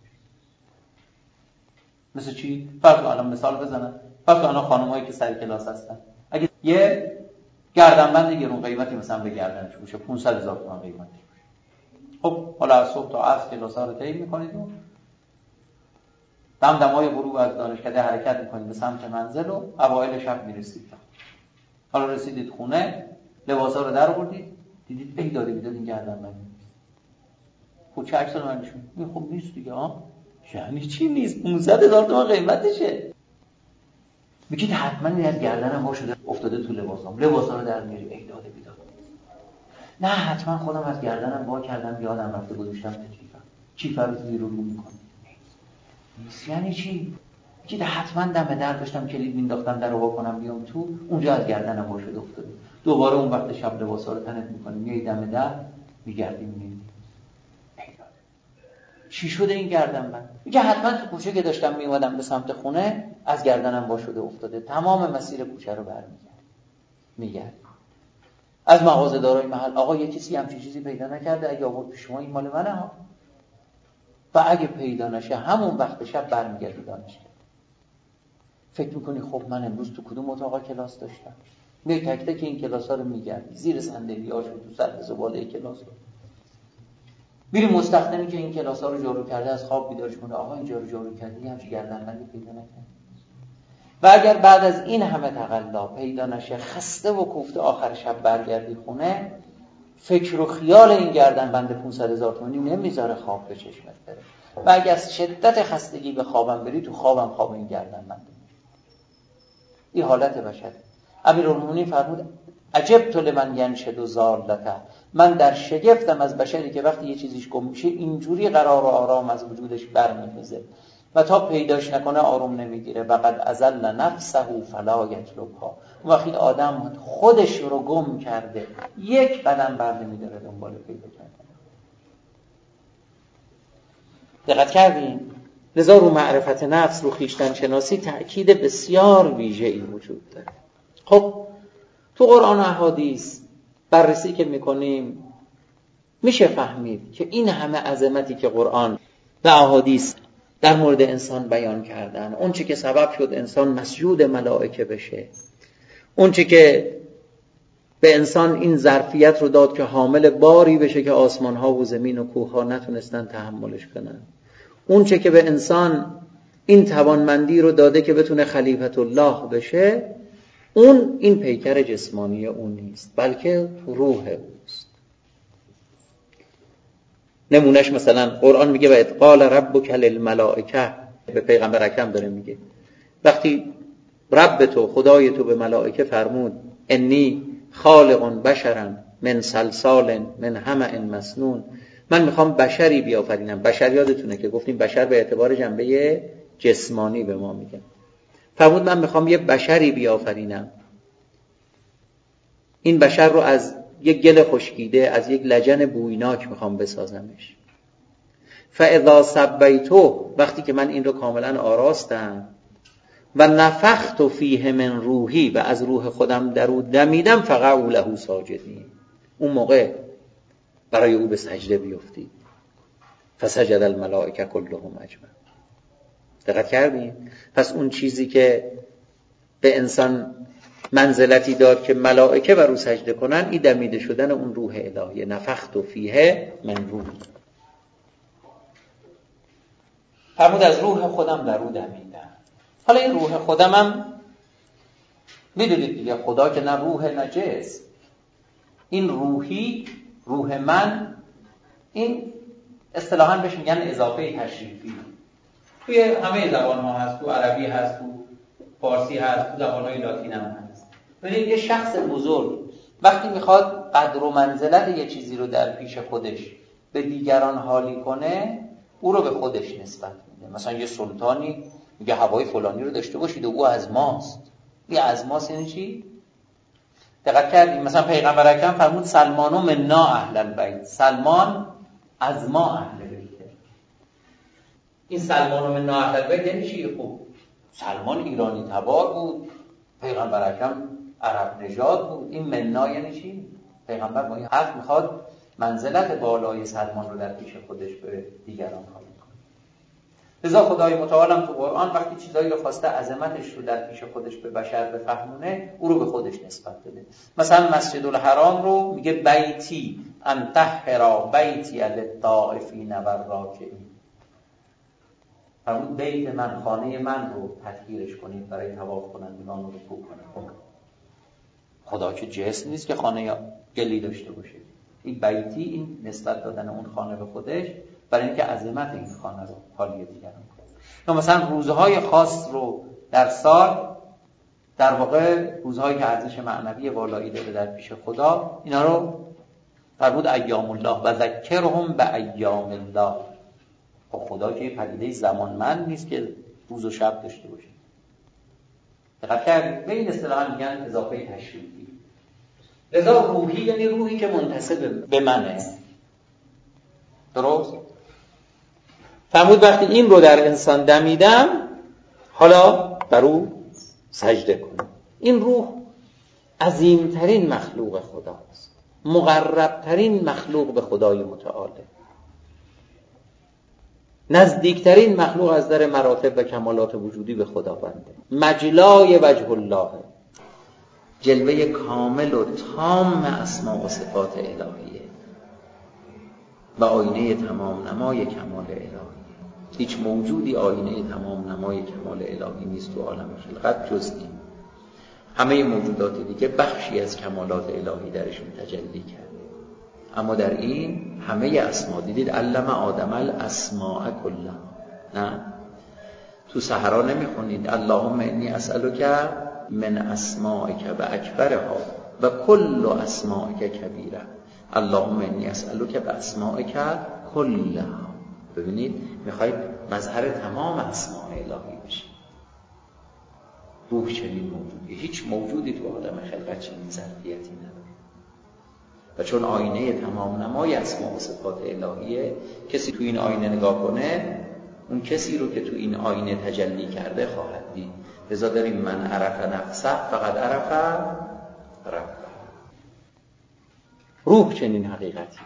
مثل چی؟ فرض کن الان مثال بزنم، فرض کن الان خانمایی که سر کلاس هستن اگه یه گردنبند گرون قیمتی مثلا به گردنش بشه پانصد هزار تومان قیمتی، خب حالا از صبح تا عصر کلاس‌ها رو طی می‌کنید و دمدمای غروب از دانشکده حرکت می‌کنید به سمت منزل و اوایل شب میرسید. حالا رسیدید خونه، لباسا رو در آوردید، دیدید ای داده بیداد این گردنبند نیست. خب چه عکس رو نشون میدید؟ خب نیست دیگه. ها یعنی چی نیست؟ پانصد هزار تومان قیمتشه. میگید حتما این از گردنم وا شده افتاده تو لباسام، لباسا رو در میاری ای داده بیداد. نه حتما خودم از گردنم وا کردم یادم رفته گذاشتم تو کیفم، کیف رو زیر رو میکنه. نیست یعنی چی؟ میگید حتما دم در داشتم کلید مینداختم در رو وا کنم بیام تو، اونجا از گردنم وا شده افتاده. دوباره اون وقت شب لباسا رو تنت میکنی میای دم در میگردی میبینی چی شده این گردنبند؟ میگه حتما تو کوچه که داشتم میومدم به سمت خونه از گردنم وا شده افتاده. تمام مسیر کوچه رو برمیگرد میگرد از مغازه دارای محل، آقا یه کسی همچین چیزی پیدا نکرده؟ اگه آورد پیش ما این مال منه ها. و اگه پیدا نشه همون وقت شب برمیگردی دانشگاه. فکر میکنی خب من امروز تو کدوم اتاق کلاس داشتم؟ میای تک تک این کلاس ها رو میگردی، زیر صندلی‌هاشو، تو سر زباله کلاس رو میری مستخدمی که این کلاس ها رو جارو کرده از خواب بیدارش کنه، آقا اینجا رو جارو کردی همچین گردنبندی پیدا نکردی. و اگر بعد از این همه تقلا پیدا نشه خسته و کوفته آخر شب برگردی خونه، فکر و خیال این گردنبند پانصد هزار تومانی نمیذاره خواب به چشمت بره و اگر از شدت خستگی به خوابم بری تو خوابم خواب این گردنبند. این حالت بشر. امیرالمومنین فرمود عجبت لمن ینشد ضالته، من در شگفتم از بشری که وقتی یه چیزیش گم میشه اینجوری قرار و آرام از وجودش برمیخیزه و تا پیداش نکنه آروم نمیگیره. و قد ازل نفسه فلا یطلبها، وقتی آدم خودش رو گم کرده یک قدم بر نمیداره دنبال پیدا کردن. دقت کردین؟ لذا رو معرفت نفس، رو خویشتن شناسی تأکید بسیار ویژه‌ای وجود داره. خب تو قرآن و احادیث بررسی که میکنیم میشه فهمید که این همه عظمتی که قرآن و احادیث در مورد انسان بیان کردن، اون چه که سبب شد انسان مسجود ملائکه بشه، اون چه که به انسان این ظرفیت رو داد که حامل باری بشه که آسمان ها و زمین و کوه ها نتونستن تحملش کنن، اون چه که به انسان این توانمندی رو داده که بتونه خلیفت الله بشه، اون این پیکر جسمانی اون نیست بلکه روح اوست. نمونش مثلا قرآن میگه و اذ قال ربک للملائکه، به پیغمبر اکرم داره میگه وقتی رب تو خدای تو به ملائکه فرمود انی خالق بشرا من صلصال من حمأ مسنون من میخوام بشری بیافرینم. بشر یادتونه که گفتیم بشر به اعتبار جنبه جسمانی به ما میگن. فرمود من میخوام یه بشری بیافرینم، این بشر رو از یک گل خشکیده، از یک لجن بویناک میخوام بسازمش. فاذا سبیتو، وقتی که من این رو کاملا آراستم، و نفخت فیه من روحی، و از روح خودم در او دمیدم، فقعوا له ساجدین، اون موقع برای او به سجده بیفتید. فسجد الملائکه کلهم اجمعون. دقت کردین؟ پس اون چیزی که به انسان منزلتی داد که ملائکه بر او سجده کنن، این دمیده شدن اون روح الهی. نفخت فیه من روح. فرمود از روح خودم در او دمیدم. حالا این روح خودم هم میدونید دیگه، خدا که نه روح نه جسم. این روحی، روح من، این اصطلاحاً بهش میگن اضافه تشریفی. توی همه زبان ها هست، تو عربی هست، تو فارسی هست، تو زبان‌های لاتین هم هست. ببینید یه شخص بزرگ وقتی میخواد قدر و منزلت یه چیزی رو در پیش خودش به دیگران حالی کنه، او رو به خودش نسبت میده. مثلا یه سلطانی میگه هوای فلانی رو داشته باشید و او از ماست. این از ماست یعنی چی؟ دقت کردیم مثلا پیغمبر اکرم فرمود سلمانو منا اهل البیت، سلمان از ما اهل بیته. این سلمانو منا اهل البیت یعنی چی؟ خب سلمان ایرانی تبار بود، پیغمبر اکرم عرب نژاد بود. این منا یعنی چی؟ پیغمبر با این حرف میخواد منزلت بالای سلمان رو در پیش خودش به دیگران حالی کنه. لذا خدای متعالم تو قرآن وقتی چیزایی رو خواسته عظمتش رو در پیش خودش به بشر بفهمونه، او رو به خودش نسبت بده. مثلا مسجد الحرام رو میگه بیتی ان طهر بیتی للطائفین والراکعین. فرمود بیت من، خانه من رو تطهیرش کنید برای طواف کنندگان و رکوع کنندگان. خدا که جسم نیست که خانه گلی داشته باشه. این بیتی، این نسبت دادن اون خانه به خودش برای اینکه عظمت این خانه رو حالی دیگران کنه. یا مثلا روزهای خاص رو در سال، در واقع روزهایی که ارزش معنوی والایی داره در پیش خدا، اینا رو فرمود ایام الله و ذکرهم به ایام الله. خب خدا که پدیده زمانمند نیست که روز و شب داشته باشه. دقت کردید؟ به این اصطلاح میگن اضافه تشریفی. لذا روحی یعنی روحی که منتسب به منه. درست؟ فرمود وقتی این رو در انسان دمیدم، حالا بر او سجده کنم. این روح عظیمترین مخلوق خداست، مقربترین مخلوق به خدای متعال، نزدیکترین مخلوق از در مراتب و کمالات وجودی به خداونده، مجلای وجه الله، جلوه کامل و تام اسما و صفات الهیه و آینه تمام نمای کمال الهی. هیچ موجودی آینه تمام نمای کمال الهی نیست تو عالم خلقت جز این. همه موجودات دیگه بخشی از کمالات الهی درشون تجلی کرد، اما در این همه اسما دیدید علم آدم الاسماء کلها. نه تو صحرا نمیخونید اللهم انی اسألک من اسمائک و اکبرها و کل اسمائک کبیره، اللهم انی اسألک باسمائک کلها. ببینید میخواید مظهر تمام اسماء الهی بشید. روح چنین موجودی، هیچ موجودی تو عالم خلقت چنین ظرفیتی نداره. و چون آینه تمام نمای اسما و صفات الهیه، کسی تو این آینه نگاه کنه اون کسی رو که تو این آینه تجلی کرده خواهد دید. لذا داریم من عرف نفسه فقط عرف رب. روح چنین حقیقتی.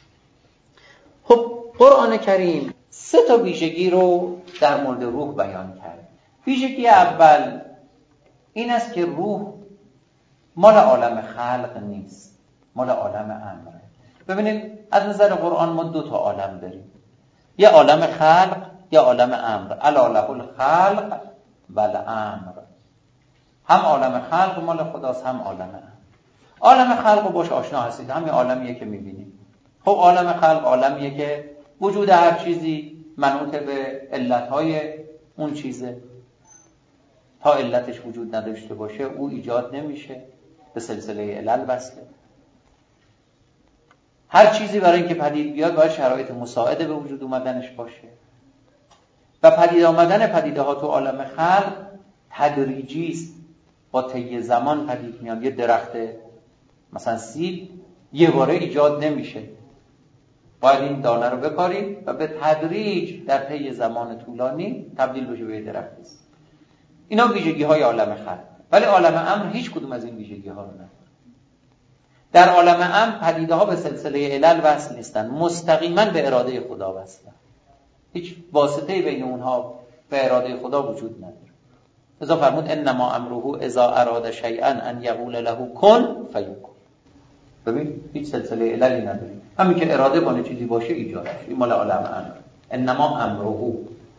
خب قرآن کریم سه تا ویژگی رو در مورد روح بیان کرد. ویژگی اول این است که روح مال عالم خلق نیست، مال عالم امره. ببینید از نظر قرآن ما دو تا عالم داریم، یه عالم خلق، یه عالم امر. الا له الخلق و الامر. هم عالم خلق مال خداست، هم عالم امر. عالم خلق رو باش آشنا هستید، همین عالمیه که میبینید. خب عالم خلق عالمیه که وجود هر چیزی منوط به علتهای اون چیزه. تا علتش وجود نداشته باشه او ایجاد نمیشه، به سلسله علل وصله. هر چیزی برای اینکه پدید بیاد باید شرایط مساعد به وجود اومدنش باشه و پدید آمدن پدیده ها تو عالم خلق تدریجی است. با طی زمان پدید میاد. یه درخت مثلا سیب یه باره ایجاد نمیشه، باید این دانه رو بکارید و به تدریج در طی زمان طولانی تبدیل بشه به درخت است. اینا ویژگی های عالم خلق. ولی عالم امر هیچ کدوم از این ویژگی ها رو نداره. در عالم امر پدیده ها به سلسله علل وصل نیستن، مستقیما به اراده خدا وصلن. هیچ واسطه‌ای بین اونها به اراده خدا وجود نداره. لذا فرمود انما امره اذا اراد شیئا ان یقول له کن فیکون. ببین هیچ سلسله عللی نداره، همین که اراده کنه چیزی باشه ایجاد میشه. این مال عالم امر. انما امره.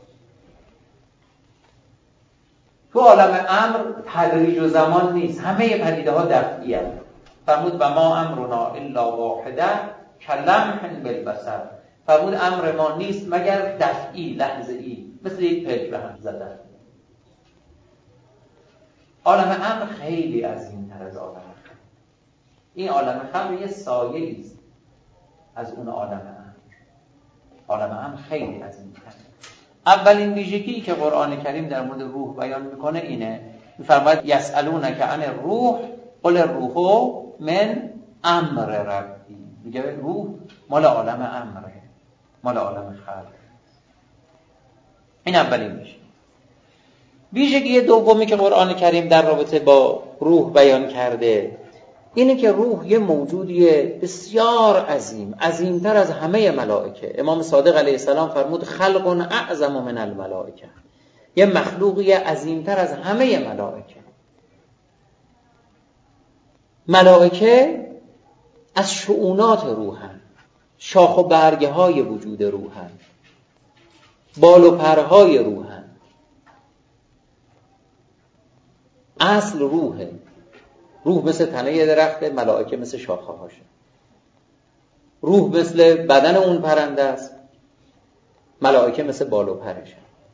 تو عالم امر تدریج و زمان نیست، همه پدیده ها دفعی هست. فرمود و ما امرنا الا واحده کلمح بالبصر. فرمود امر ما نیست مگر دفعی، لحظه‌ای، مثل یک پلک به هم زدن. عالم امر خیلی عظیم‌تر از عالم خلق. این عالم خلق یه سایه‌ای است از اون عالم امر. عالم امر خیلی عظیم‌تر. اولین ویژگی که قرآن کریم در مورد روح بیان میکنه اینه. میفرماید یسألونک عن الروح قل الروح من امر ربی. میگه روح مال عالم امره، مال عالم خلق. این اولین ویژگی. ویژگی دومی که قرآن کریم در رابطه با روح بیان کرده اینه که روح یه موجودی بسیار عظیم، عظیمتر از همه ملائکه. امام صادق علیه السلام فرمود خلق اعظم من الملائکه. یه مخلوقی عظیمتر از همه ملائکه. ملائکه از شؤونات روحن، شاخ و برگه های وجود روحن، بال و پرهای روحن. اصل روحه. روح مثل تنه درخت، ملائکه مثل شاخه هاشه. روح مثل بدن اون پرنده است، ملائکه مثل بال و پرشه.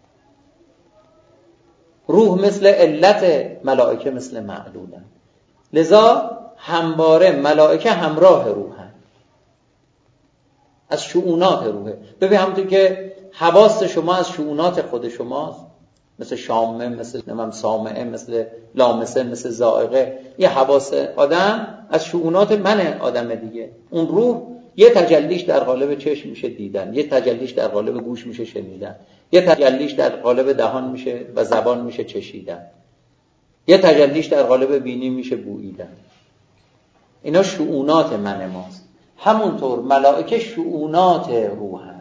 روح مثل علت، ملائکه مثل معلولن. لذا همواره ملائکه همراه روحن، از شؤونات روحه. ببین همونطور که حواس شما از شؤونات خود شماست، مثل شامه، مثل نمیم سامعه، مثل لامسه، مثل ذائقه. یه حواس آدم از شؤونات من آدم دیگه. اون روح یه تجلیش در قالب چشم میشه دیدن، یه تجلیش در قالب گوش میشه شنیدن، یه تجلیش در قالب دهان میشه و زبان میشه چشیدن، یه تجلیش در قالب بینی میشه بوییدن. اینا شؤونات من ماست. همونطور ملائکه شؤونات روحن.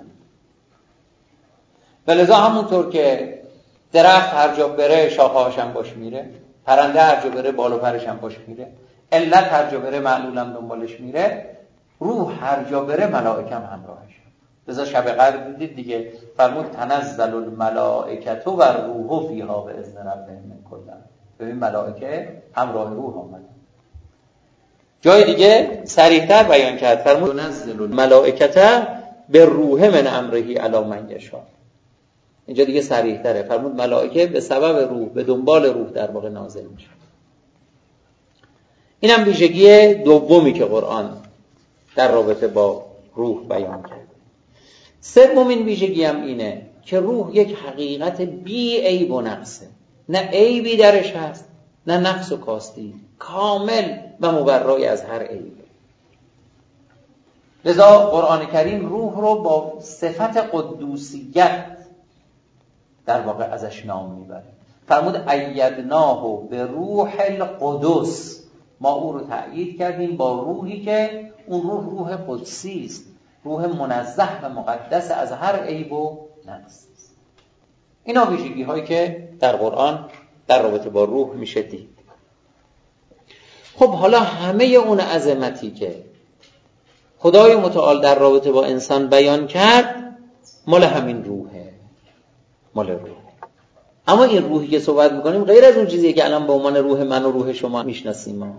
ولذا همونطور که درخت هر جا بره شاخه‌هاش هم باش میره، پرنده هر جا بره بال و پرش هم باش میره، علت هر جا بره معلول هم دنبالش میره، روح هر جا بره ملائکه هم همراهش. لذا شب قدر دیدید دیگه، فرمود تنزل الملائکه و الروح فیها باذن ربهم من کل امر. ببین ملائکه همراه روح آمدن. جای دیگه صریح‌تر بیان کرد، فرمود تنزل الملائکه بالروح من امره علی من یشاء. اینجا دیگه صریح‌تره، فرمود ملائکه به سبب روح، به دنبال روح در واقع نازل میشه. اینم ویژگی دومی که قرآن در رابطه با روح بیان کرد. سومین ویژگی هم اینه که روح یک حقیقت بی عیب و نقصه. نه عیبی درش هست، نه نقص و کاستی، کامل و مبرای از هر عیب. لذا قرآن کریم روح رو با صفت قدوسیت در واقع ازش نام میبره. فرمود ایدناه به روح القدس. ما او رو تأیید کردیم با روحی که اون روح روح قدسی است، روح منزه و مقدس از هر عیب و نقص. اینا ویژگی هایی که در قرآن در رابطه با روح میشه دید. خب حالا همه اون عظمتی که خدای متعال در رابطه با انسان بیان کرد مال همین روحه، مال روح. اما این روحی که صحبت میکنیم غیر از اون چیزیه که الان به عنوان روح من و روح شما میشناسیم ما.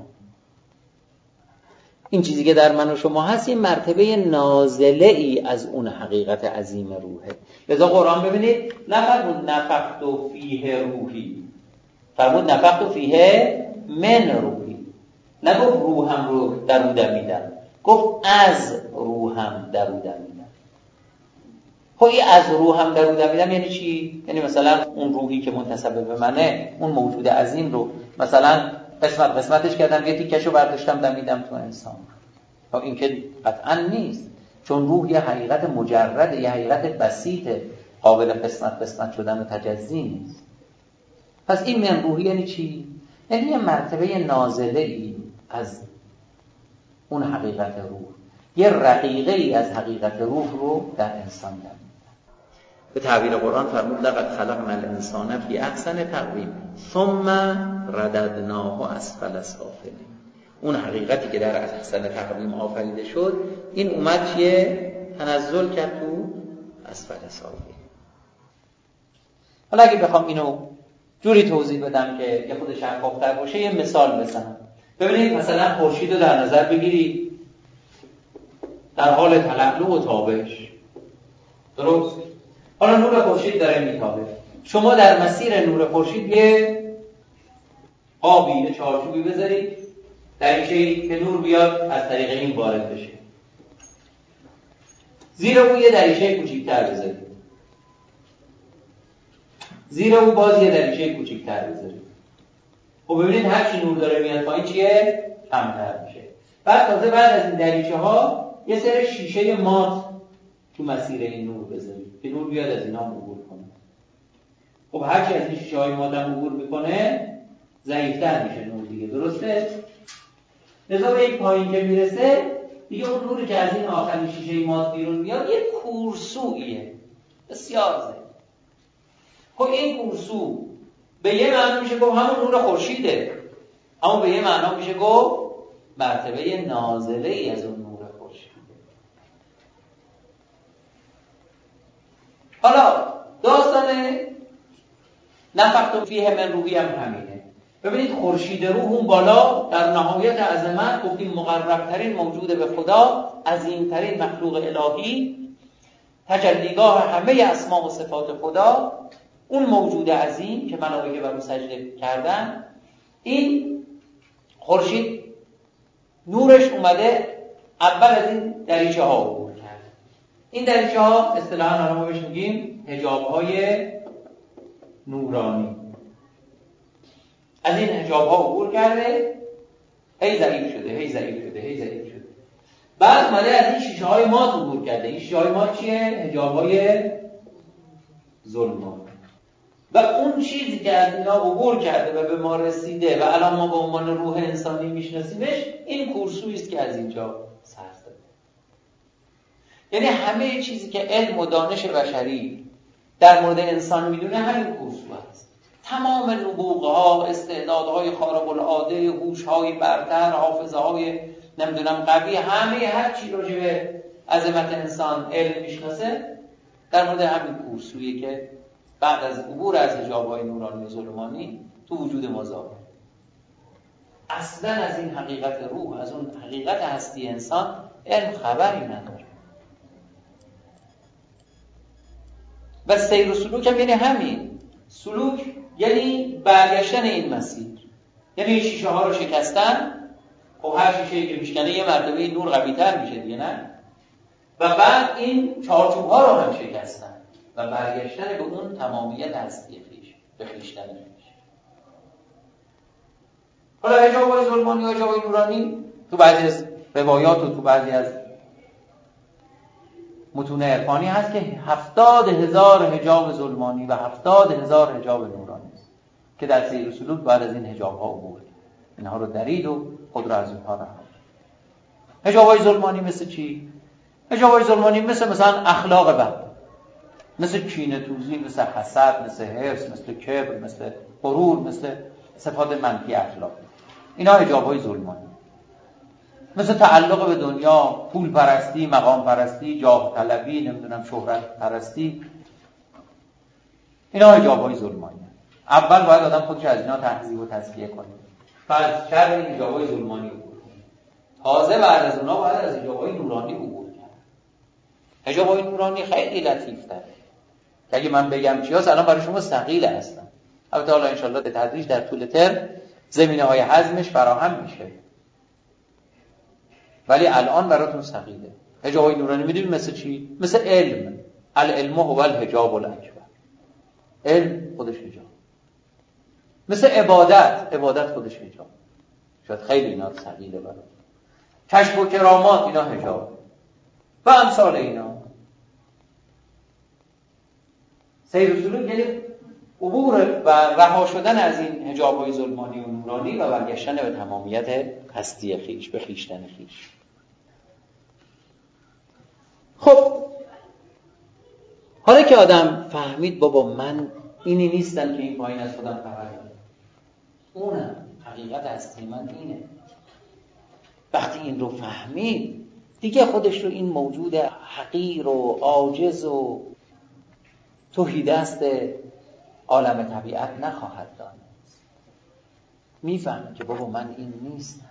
این چیزی که در من و شما هست این مرتبه نازله ای از اون حقیقت عظیم روحه. لذا قرآن ببینید نفرمود نفخت فیه روحی، فرمود نفخت فیه من روحی. نگفت روحم رو در اون دمیدم، گفت از روحم در او دمیدم. خب این از روحم در او دمیدم یعنی چی؟ یعنی مثلا اون روحی که منتسب به منه، اون موجود عظیم رو مثلا قسمت قسمتش کردم، یه تیکشو برداشتم دمیدم تو انسان. خب این که قطعا نیست، چون روح یه حقیقت مجرده، یه حقیقت بسیطه، قابل قسمت قسمت شدن و تجزی نیست. پس این من روحی یعنی چی؟ یعنی یه مرتبه نازله ای از اون حقیقت روح، یه رقیقه ای از حقیقت روح رو در انسان دمیدم. به تعبیر قرآن فرمود لقد خلقنا الانسان فی احسن تقویم ثم رددناه اسفل سافلین. اون حقیقتی که در احسن تقویم آفریده شد، این اومد چیه؟ تنزل کرد تو اسفل سافلین. حالا اگه بخوام اینو جوری توضیح بدم که یه خود شفافتر باشه، یه مثال بزنم. ببینید مثلا خورشید رو در نظر بگیرید در حال تلألؤ و تابش، درست؟ حالا نور خورشید داره میتابه، شما در مسیر نور خورشید یه قابی، یه چارچوبی بذارید، دریچه‌ای که نور بیاد از طریق این وارد بشه. زیر اون یه دریچه کوچیک‌تر بذارید، زیر اون باز یه دریچه کوچیک‌تر بذارید. خب ببینید هر چی نور داره میاد پایین چیه؟ کمتر میشه. بعد تازه بعد از این دریچه‌ها یه سری شیشه مات تو مسیر این نور بذارید که نور بیاد از اینا عبور کنه. خب هر چی از این شیشه‌های مات هم عبور میکنه ضعیف‌تر میشه نور دیگه، درسته؟ لذا به این پایین که میرسه دیگه اون نوری که از این آخرین شیشه مات بیرون میاد یه کورسویه بسیار ضعیف. خب این کورسو به یه معنی میشه گفت همون نور خورشیده، اما به یه معنی میشه گفت مرتبه نازله ای از اون نور خورشیده. حالا داستان نفخت فیه من روحی هم همینه. ببینید خورشید روح اون بالا در نهایت عظمت، گفتیم مقربترین موجود به خدا، عظیمترین مخلوق الهی، تجلیگاه همه اسما و صفات خدا، اون موجود عظیم که ملائکه بر او سجده کردن، این خورشید نورش اومده اول از این دریچه ها عبور کرد. این دریچه ها اصطلاحاً ما بهش میگیم حجاب های نورانی. از این حجاب ها عبور کرده، هی ضعیف شده، هی ضعیف شده، هی ضعیف شده. بعد اومده از این شیشه های مات عبور کرده. این شیشه های مات چیه؟ حجاب های ظلمات. و اون چیزی که از اینا عبور کرده و به ما رسیده و الان ما به عنوان روح انسانی میشناسیمش، این کورسویی است که از اینجا سر زده. یعنی همه چیزی که علم و دانش بشری در مورد انسان میدونه همین کورسو است. تمام نبوغ‌ها، استعدادهای خارق العاده، هوش‌های برتر، حافظه‌های نمیدونم قوی، همه هر چی راجع به عظمت انسان علم میشناسه در مورد همین کورسویی که بعد از عبور از حجاب‌های نورانی و ظلمانی تو وجود ما ظاهر. اصلا از این حقیقت روح، از اون حقیقت هستی انسان علم خبری نداره. و سیر و سلوک هم یعنی همین. سلوک یعنی برگشتن این مسیر، یعنی این شیشه ها رو شکستن. خب هر شیشه‌ای که میشکنه یه مرتبه نور قوی‌تر میشه دیگه، نه؟ و بعد این چارچوب ها رو هم شکستن و برگشتن به اون تمامیت هستی خویش، به خویشتن خویش. حالا حجاب‌های ظلمانی و حجاب‌های نورانی تو بعضی از روایات و تو بعضی از متون عرفانی هست که هفتاد هزار حجاب ظلمانی و هفتاد هزار حجاب نورانی است که در سیر و سلوک بعد از این حجاب ها عبور اینها رو درید و خود را از اونها رها. حجاب‌های ظلمانی مثل چی؟ حجاب‌های ظلمانی مثل مثلا اخلاق بد، مثل کینه توزی، مثل حسد، مثل حرص، مثل کبر، مثل غرور، مثل صفات منفی اخلاقی. اینا حجاب‌های ظلمانی. مثل تعلق به دنیا، پول پرستی، مقام پرستی، جاه طلبی، نمیدونم شهرت پرستی، اینا حجاب‌های ظلمانی. اول باید آدم خودش از اینا تهذیب و تزکیه کنه، بعد شر این حجاب‌های ظلمانی عبور کنه. تازه بعد از اونها باید از حجاب‌های نورانی عبور کنه. حجاب‌های نورانی خیلی لطیف‌تره که اگه من بگم چی هست الان برای شما ثقیل هستن. البته حالا ان شاءالله به تدریج در طول ترم زمینه‌های هضمش فراهم میشه. ولی الان براتون ثقیله. حجاب‌های نورانی میدونید مثل چی؟ مثل علم. العلم هو الحجاب الاکبر. علم خودش حجاب. مثل عبادت، عبادت خودش حجاب. شاید خیلی اینا ثقیله براتون. کشف و کرامات اینا حجاب. و امثال اینا. سیر سلوک یعنی عبور و رها شدن از این حجاب‌های ظلمانی و نورانی و برگشتن به تمامیت هستی خویش، به خویشتن خویش. خب حالا که آدم فهمید بابا من اینی نیستم که این پایین از خودم خبر دارم، اونم حقیقت هستی من اینه. وقتی این رو فهمید دیگه خودش رو این موجود حقیر و عاجز و تهیدست عالم طبیعت نخواهد دانست. میفهمه که بابا من این نیستم.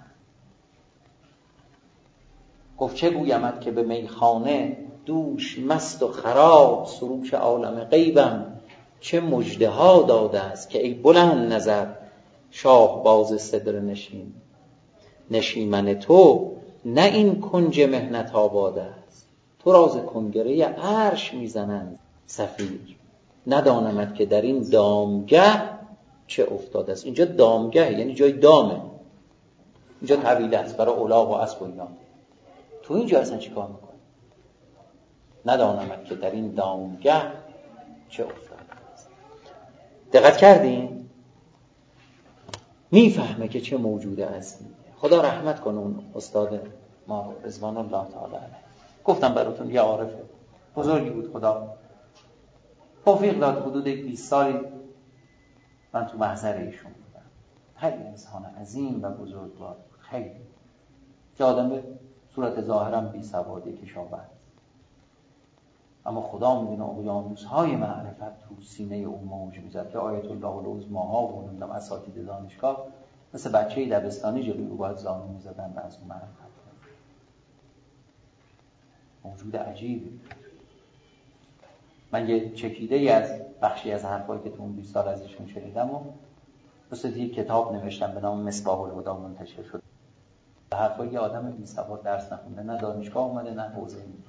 گفت چه گویمت که به میخانه دوش مست و خراب، سروش عالم غیبم چه مژده ها داده است که ای بلند نظر شاه باز صدر نشین. نشیمن تو نه این کنج مهنت آباد است، تو راز کنگره عرش میزنند صفیر. ندانمت که در این دامگه چه افتاده است. اینجا دامگه یعنی جای دامه، اینجا طویله است برای الاغ و اسب و اینا. تو اینجا اصلا چی کار میکنی؟ ندانمت که در این دامگه چه افتاده است. دقت کردین؟ میفهمه که چه موجوده است. خدا رحمت کنه اون استاد ما رضوان الله تعالی علیه. گفتم براتون یه عارف بزرگی بود، خدا توفیق داد حدود بیست سالی من تو محضر ایشون بودم. خیلی انسان عظیم و بزرگوار، خیلی که آدم به صورت ظاهرم بی سوادی کشاورز، اما خدا میدونه اقیانوس‌های معرفت تو سینه اون موج میزد که آیت الله العظمی ماها و نمیدونم اساتید دانشگاه مثل بچه دبستانی جلوی او باید زانو میزدن و از اون معرفت. موجود عجیبی. من یه چکیده ای از بخشی از حرفایی که تو اون بیست سال ازشون شنیدم و بسید یک کتاب نوشتم به نام مصباح الهدی منتشر شد. حرفایی که آدم بی سواد درس نخونده، نه دانشگاه اومده نه حوزه میده.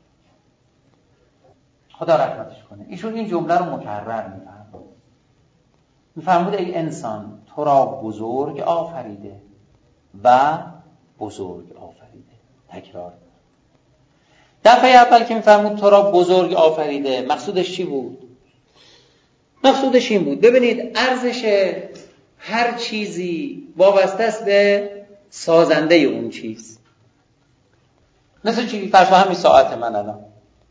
خدا رحمتش کنه. ایشون این جمله رو مکرر میفرمود. میفرمود ای انسان تو را بزرگ آفریده و بزرگ آفریده. تکرار. دفعه اول که میفرمود تو را بزرگ آفریده، مقصودش چی بود؟ مقصودش این بود ببینید ارزش هر چیزی وابسته است به سازنده اون چیز. مثل چی؟ فرض همین ساعت من الان،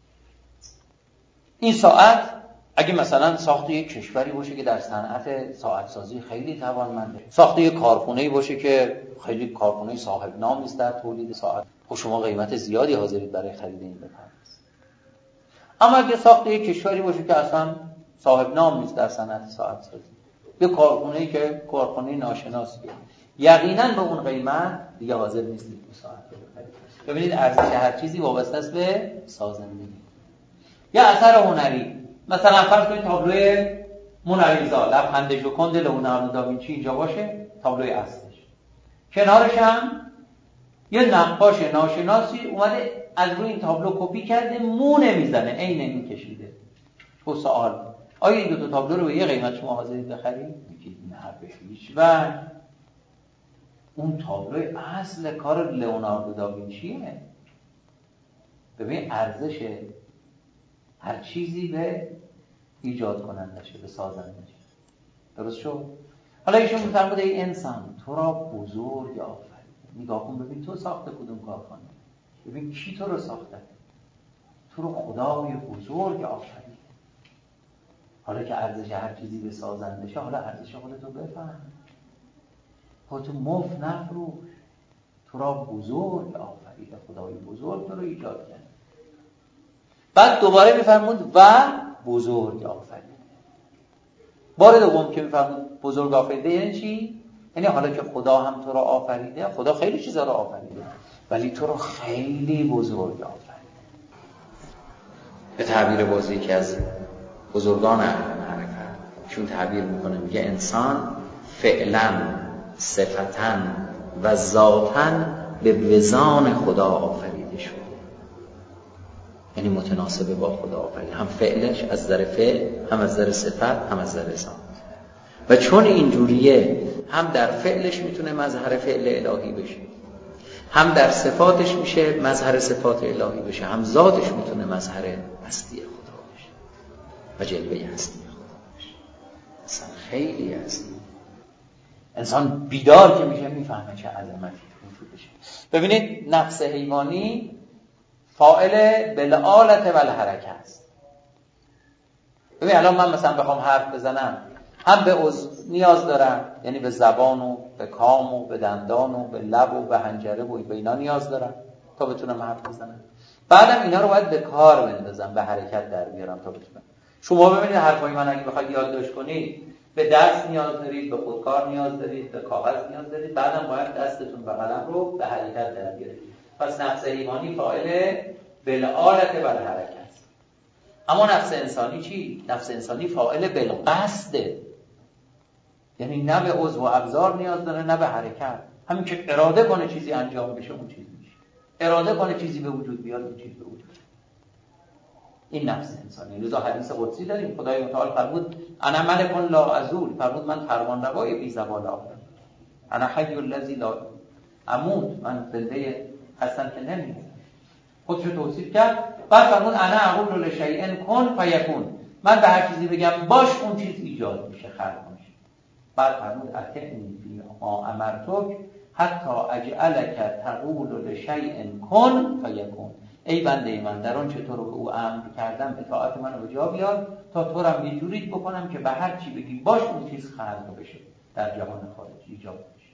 این ساعت اگه مثلا ساخت یک کشوری باشه که در صنعت ساعت سازی خیلی توانمنده، ساخت یک کارخونه‌ای باشه که خیلی کارخونه صاحب نامی است در تولید ساعت، خب شما قیمت زیادی حاضرید برای خرید این بپردازید. اما اگه ساخت یک کشوری باشه که اصلا صاحب نام نیست در صنعت ساعت سازی، یک کارخونه‌ای که کارخونه ناشناسیه، یقینا به اون قیمت دیگه حاضر نیستید که ساعت رو بخرید. ببینید ارزش هر چیزی وابسته است به سازندگی. یا اثر هنری، مثلا فرض کنید تابلوی مونالیزا لبخند ژوکند لئوناردو داوینچی اینجا باشه، تابلوی اصلش، کنارش هم یه نقاش ناشناسی اومده از روی این تابلو کپی کرده، مو نمیزنه، عین این کشیده. تو سوال آیا این دو تا تابلو رو به یه قیمت شما حاضرید بخرید؟ میگید نه به هیچ وجه. اون تابلوی اصل کار لئوناردو داوینچیه. ببین ارزش هر چیزی به ایجاد کنندشه، به سازندشه. درست شد؟ حالا ایشون میفرمود ای انسان تو را بزرگ آفرید. نگاه کن ببین تو ساخته کدوم کارخانه، ببین کی تو رو ساخته. تو رو خدای بزرگ آفرید. حالا که ارزش هر چیزی به سازندشه، حالا ارزش خودتو بفهم، خودتو مفت نفروش. تو را بزرگ آفرید، خدای بزرگ تو رو ایجاد کرد. بعد دوباره میفرمود و بزرگ آفرید. بار دوم که میفرمود بزرگ آفریده یعنی چی؟ یعنی حالا که خدا هم تو را آفریده، خدا خیلی چیزا را آفریده، ولی تو را خیلی بزرگ آفریده. به تعبیر بازی که از بزرگان اهل معرفت چون تعبیر میکنه، میگه انسان فعلا صفتا و ذاتا به وزان خدا آفریده شده، یعنی متناسب با خدا آفریده، هم فعلش از نظر فعل، هم از نظر صفت، هم از نظر ذات. و چون اینجوریه هم در فعلش میتونه مظهر فعل الهی بشه، هم در صفاتش میشه مظهر صفات الهی بشه، هم ذاتش میتونه مظهر هستی خدا بشه و جلوه هستی خدا بشه. اصلا خیلی هستی. انسان بیدار که میشه میفهمه چه عظمتی وجودشه. ببینید نفس حیوانی فاعل بالآلة و الحرکه است. ببین الان من مثلا بخوام حرف بزنم، هم به عضو نیاز دارم، یعنی به زبان و به کام و به دندان و به لب و به حنجره و به اینا نیاز دارم تا بتونم حرف بزنم. بعدم اینا رو باید به کار بندازم، به حرکت در بیارم تا بتونم. شما ببینید حرفای من اگه بخواید یادداشت کنید، به دست نیاز دارید، به خودکار نیاز دارید، به کاغذ نیاز دارید، بعدم باید دستتون و قلم رو به حرکت در بیارید. پس نفس حیوانی فاعل بالآلة و الحرکه است. اما نفس انسانی چی؟ نفس انسانی فاعل بالقصده، یعنی نه به عضو و ابزار نیاز داره نه به حرکت. همین که اراده کنه چیزی انجام بشه اون چیز میشه، اراده کنه چیزی به وجود بیاد اون چیز به وجود بیاد. این نفس انسانی. لذا حدیث قدسی داریم خدای متعال فرمود انا ملک لا ازول، فرمود من فرمانروای بی زوال آدم، انا حی الذی لا اموت، من زنده هستم که نمیمیرم. خودش رو توصیف کرد. بعد فرمود انا اقول لشیء کن فیکون، من به هر چیزی بگم باش اون چیز ایجاد میشه، خلق میشه. بعد فرمود اطعنی فی ما امرتک حتی اجعلک تقول لشیء کن فیکون، ای بنده من در آن چه تو رو به او امر کردم اطاعت منو به جا بیار تا تو رو یه جوری بکنم که به هر چی بگی باش اون چیز خلق بشه، در جهان خارج ایجاد بشه.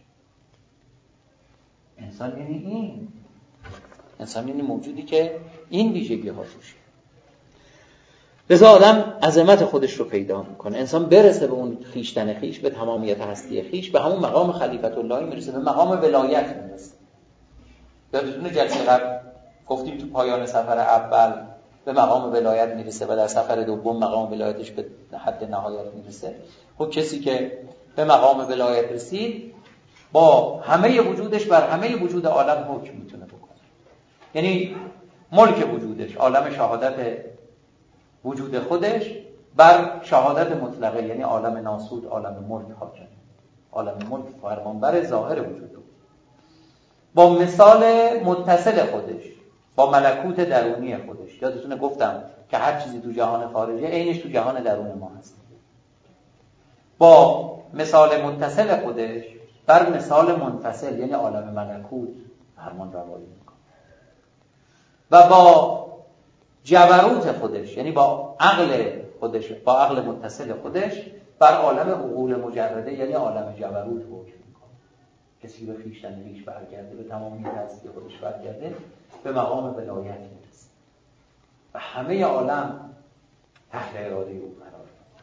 انسان یعنی این، انسان یعنی موجودی که این ویژگی ها توشه. لذا آدم عظمت خودش رو پیدا میکنه، انسان برسه به اون خیشتن خیش، به تمامیت هستی خیش، به همون مقام خلیفت الله میرسه، به مقام ولایت میرسه. یادتونه جلسه قبل گفتیم تو پایان سفر اول به مقام ولایت میرسه و در سفر دوم مقام ولایتش به حد نهایت میرسه. خب کسی که به مقام ولایت رسید با همه وجودش بر همه وجود عالم حکم میتونه بکنه، یعنی ملک وجودش، عالم شهادت وجود خودش بر شهادت مطلقه، یعنی عالم ناسود، عالم ملک حاکم، عالم ملک فرمانبر ظاهر وجود او، با مثال متصل خودش با ملکوت درونی خودش. یادتونه گفتم که هر چیزی تو جهان خارجه عینش تو جهان درون ما هست. با مثال متصل خودش بر مثال منفصل، یعنی عالم ملکوت فرمان روایی میکنه. و با جبروت خودش، یعنی با عقل خودش، با عقل متصل خودش بر عالم عقول مجرده، یعنی عالم جبروت حکم میکنه. کسی به خویشتن خویش برگرده، به تمامیت هستی خودش برگرده، به مقام ولایت میرسه و همه عالم تحت اراده او قرار میگیره.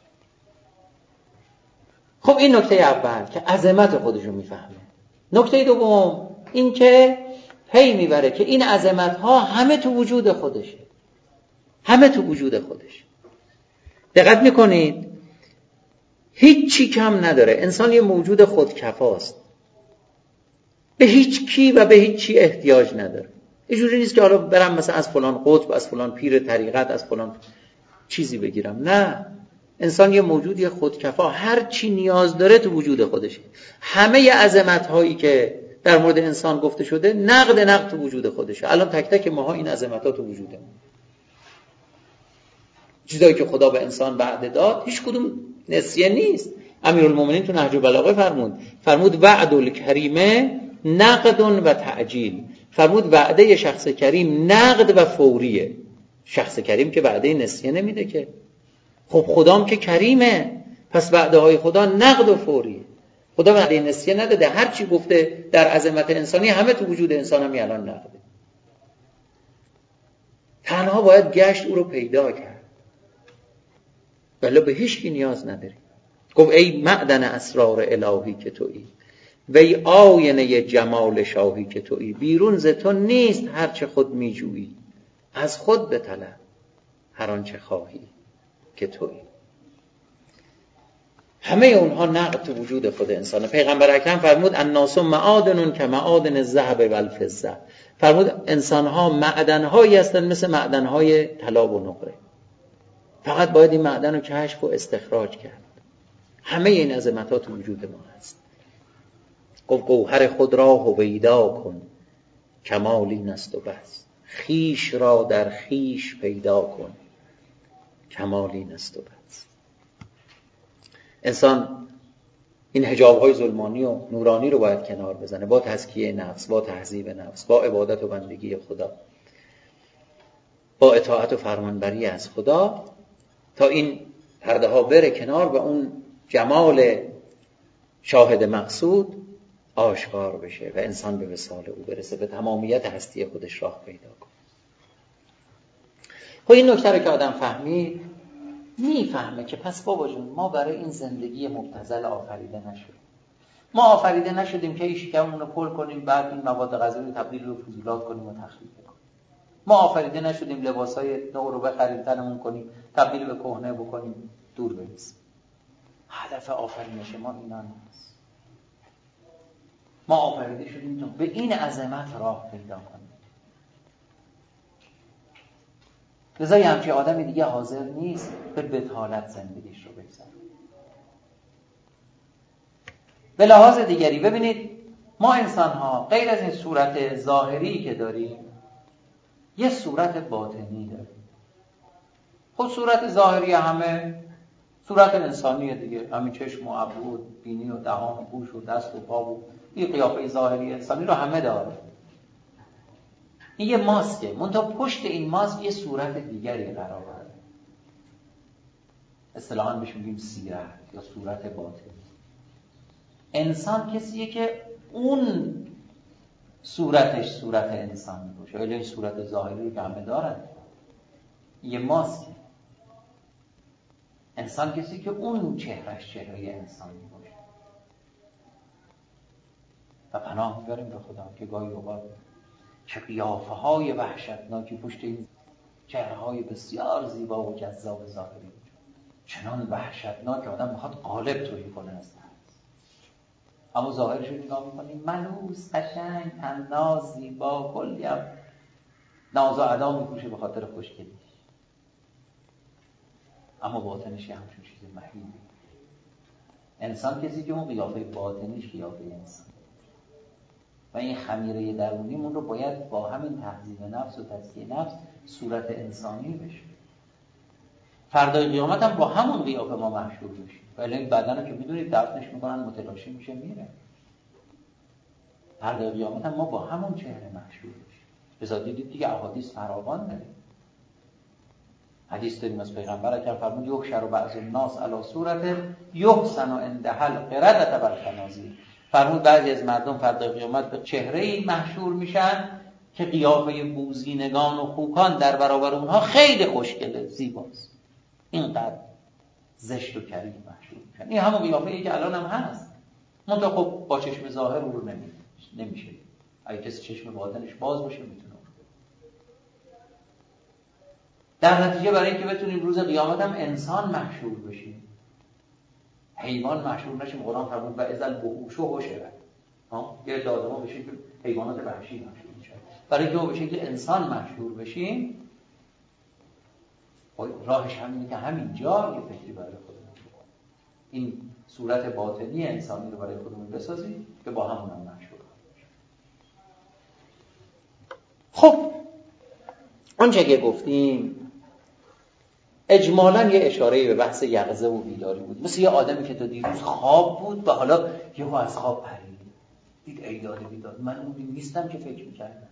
خب این نکته اول که عظمت خودش رو میفهمه. نکته دوم این که پی میبره که این عظمت ها همه تو وجود خودشه، همه تو وجود خودش. دقت میکنید هیچی کم نداره. انسان یه موجود خودکفاست، به هیچ کی و به هیچ چی احتیاج نداره. یه جوری نیست که حالا برم مثلا از فلان قطب، از فلان پیر طریقت، از فلان چیزی بگیرم. نه، انسان یه موجودی خودکفا، هر چی نیاز داره تو وجود خودشه. همه عظمت هایی که در مورد انسان گفته شده نقد نقد تو وجود خودشه. الان تک تک ماها این عظمت ها تو وجوده. چیزایی که خدا به انسان وعده داد هیچ کدوم نسیه نیست. امیرالمومنین تو نهج البلاغه فرمود فرمود وعد الکریمه نقد و تعجیل. فرمود وعده شخص کریم نقد و فوریه. شخص کریم که وعده نسیه نمیده که. خب خدام که کریمه، پس وعده های خدا نقد و فوریه. خدا وعده نسیه نداده، هر چی گفته در عظمت انسانی همه تو وجود انسان هم الان نقده. تنها باید گشت او رو پیدا کرد، ولی به هیچ کی نیاز نداری. گفت ای معدن اسرار الهی که تویی و ای آینه جمال شاهی که تویی، بیرون ز تو نیست هر چه خود می جویی، از خود بطلب هر آنچه خواهی که تویی. همه اونها نقد تو وجود خود انسانه. پیغمبر اکرم فرمود الناس معادن که معادن الذهب و الفضه، فرمود انسانها معدنهایی هستند مثل معدنهای طلا و نقره، فقط باید این معدن رو کشف و استخراج کرد. همه این عظمت‌ها تو وجود ما هست. گفت گوهر خود را هویدا کن، کمالی نست و بس. خیش را در خیش پیدا کن، کمالی نست و بس. انسان این حجاب‌های ظلمانی و نورانی رو باید کنار بزنه، با تزکیه نفس، با تهذیب نفس، با عبادت و بندگی خدا، با اطاعت و فرمانبری از خدا، تا این پرده ها بره کنار و اون جمال شاهد مقصود آشکار بشه و انسان به وصال او برسه، به تمامیت هستی خودش راه پیدا کنه. خب این نکته رو که آدم فهمید، میفهمه که پس بابا جون ما برای این زندگی مبتذل آفریده نشدیم. ما آفریده نشدیم که این شکممون رو پر کنیم، بعد این مواد غذایی رو تبدیل به فضولات کنیم و تخریب کنیم. ما آفریده نشدیم لباسای نو رو بخریم تنمون کنیم، تبدیل به کهنه بکنیم، دور بریزیم. هدف آفرینش ما اینا نیست. ما آفریده شدیم تا به این عظمت راه پیدا کنیم. لذا یه همچین آدمی دیگه حاضر نیست به بطالت زندگیش رو بگذاره. به لحاظ دیگری ببینید، ما انسان ها غیر از این صورت ظاهری که داریم، یه صورت باطنی داریم. خود صورت ظاهری همه صورت انسانیه دیگه، همین چشم و ابرو و بینی و دهان و گوش و دست و پا و این قیافه ظاهری انسانی رو همه داره. این یه ماسکه، منتها پشت این ماسک یه صورت دیگری قرار داره. اصطلاحاً بهش میگیم سیرت یا صورت باطنی. انسان کسیه که اون صورتش صورت انسانی باشه، ولی این صورت ظاهری رو که همه دارن یه ماسک. انسان کسی که اون چهرش چهره انسانی باشه. و پناه میبریم به خدا که گاهی اوقات چه قیافه های وحشتناکی پشت این چهره های بسیار زیبا و جذاب ظاهری، چنان وحشتناک که آدم میخواد قالب توهی کنه از ترس، اما ظاهرش رو نگاه میکنیم ملوس، قشنگ، طناز، زیبا، کلی هم ناز و ادا میپوشه به خاطر خوشگلیش، اما باطنش یه همچون چیز مهیبی. انسان کسی که اون قیافه باطنیش قیافه انسان و این خمیره درونیمون رو باید با همین تهذیب نفس و تزکیه نفس صورت انسانی بشه. فردای قیامت هم با همون قیافه ما محشور بشیم. ولی این بدن رو که میدونید دفنش میکنن، متلاشی میشه، میره. فردای قیامت هم ما با همون چهره محشور بشیم. بذار دیدید دیگه احادیث فراوان داریم. حدیث داریم از پیغمبر اکرم فرمود یحشر بعض الناس علی صورت یحسن عند حلق ردة والخنازیر. فرمود بعضی از مردم فردای قیامت به چهره‌ای محشور میشن که قیافه بوزینگان و خوکان در برابر اونها خیلی خوشگله، زیباست. اینقدر زشت و کریم محشور میشن. این همون قیافه‌ای که الان هم هست. منتها خب با چشم ظاهر رو نمیشه. اگه کسی چشم باطنش باز باشه میتونه. در نتیجه برای اینکه بتونیم روز قیامت هم انسان محشور بشیم، حیوان محشور نشیم، قرآن فرمود و اذل وحوش حشرت. ها یه دادما بشیم که حیوانات وحشی محشور میشن. برای اینکه ما به شکل انسان محشور بشیم، راهش همینه که همینجا یه فکری برای خودمون این صورت باطنی انسانی رو برای خودمون بسازیم که با همون هم محشور بشیم. خب اونچه که گفتیم اجمالاً یه اشاره به بحث یقظه و بیداری بود. مثل یه آدمی که تا دیروز خواب بود و حالا یهو از خواب پرید، دید ای داده بیدار، من اون نیستم که فکر میکردم،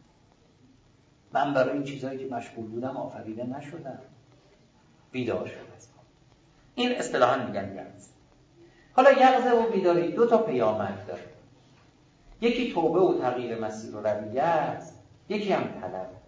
من برای این چیزایی که مشغول بودم آفریده نشدم، بیدار شد از خواب. این اصطلاحاً میگن یقظه. حالا یقظه و بیداری دو تا پیامد داره. یکی توبه و تغییر مسیر و رویه است، یکی هم طلب.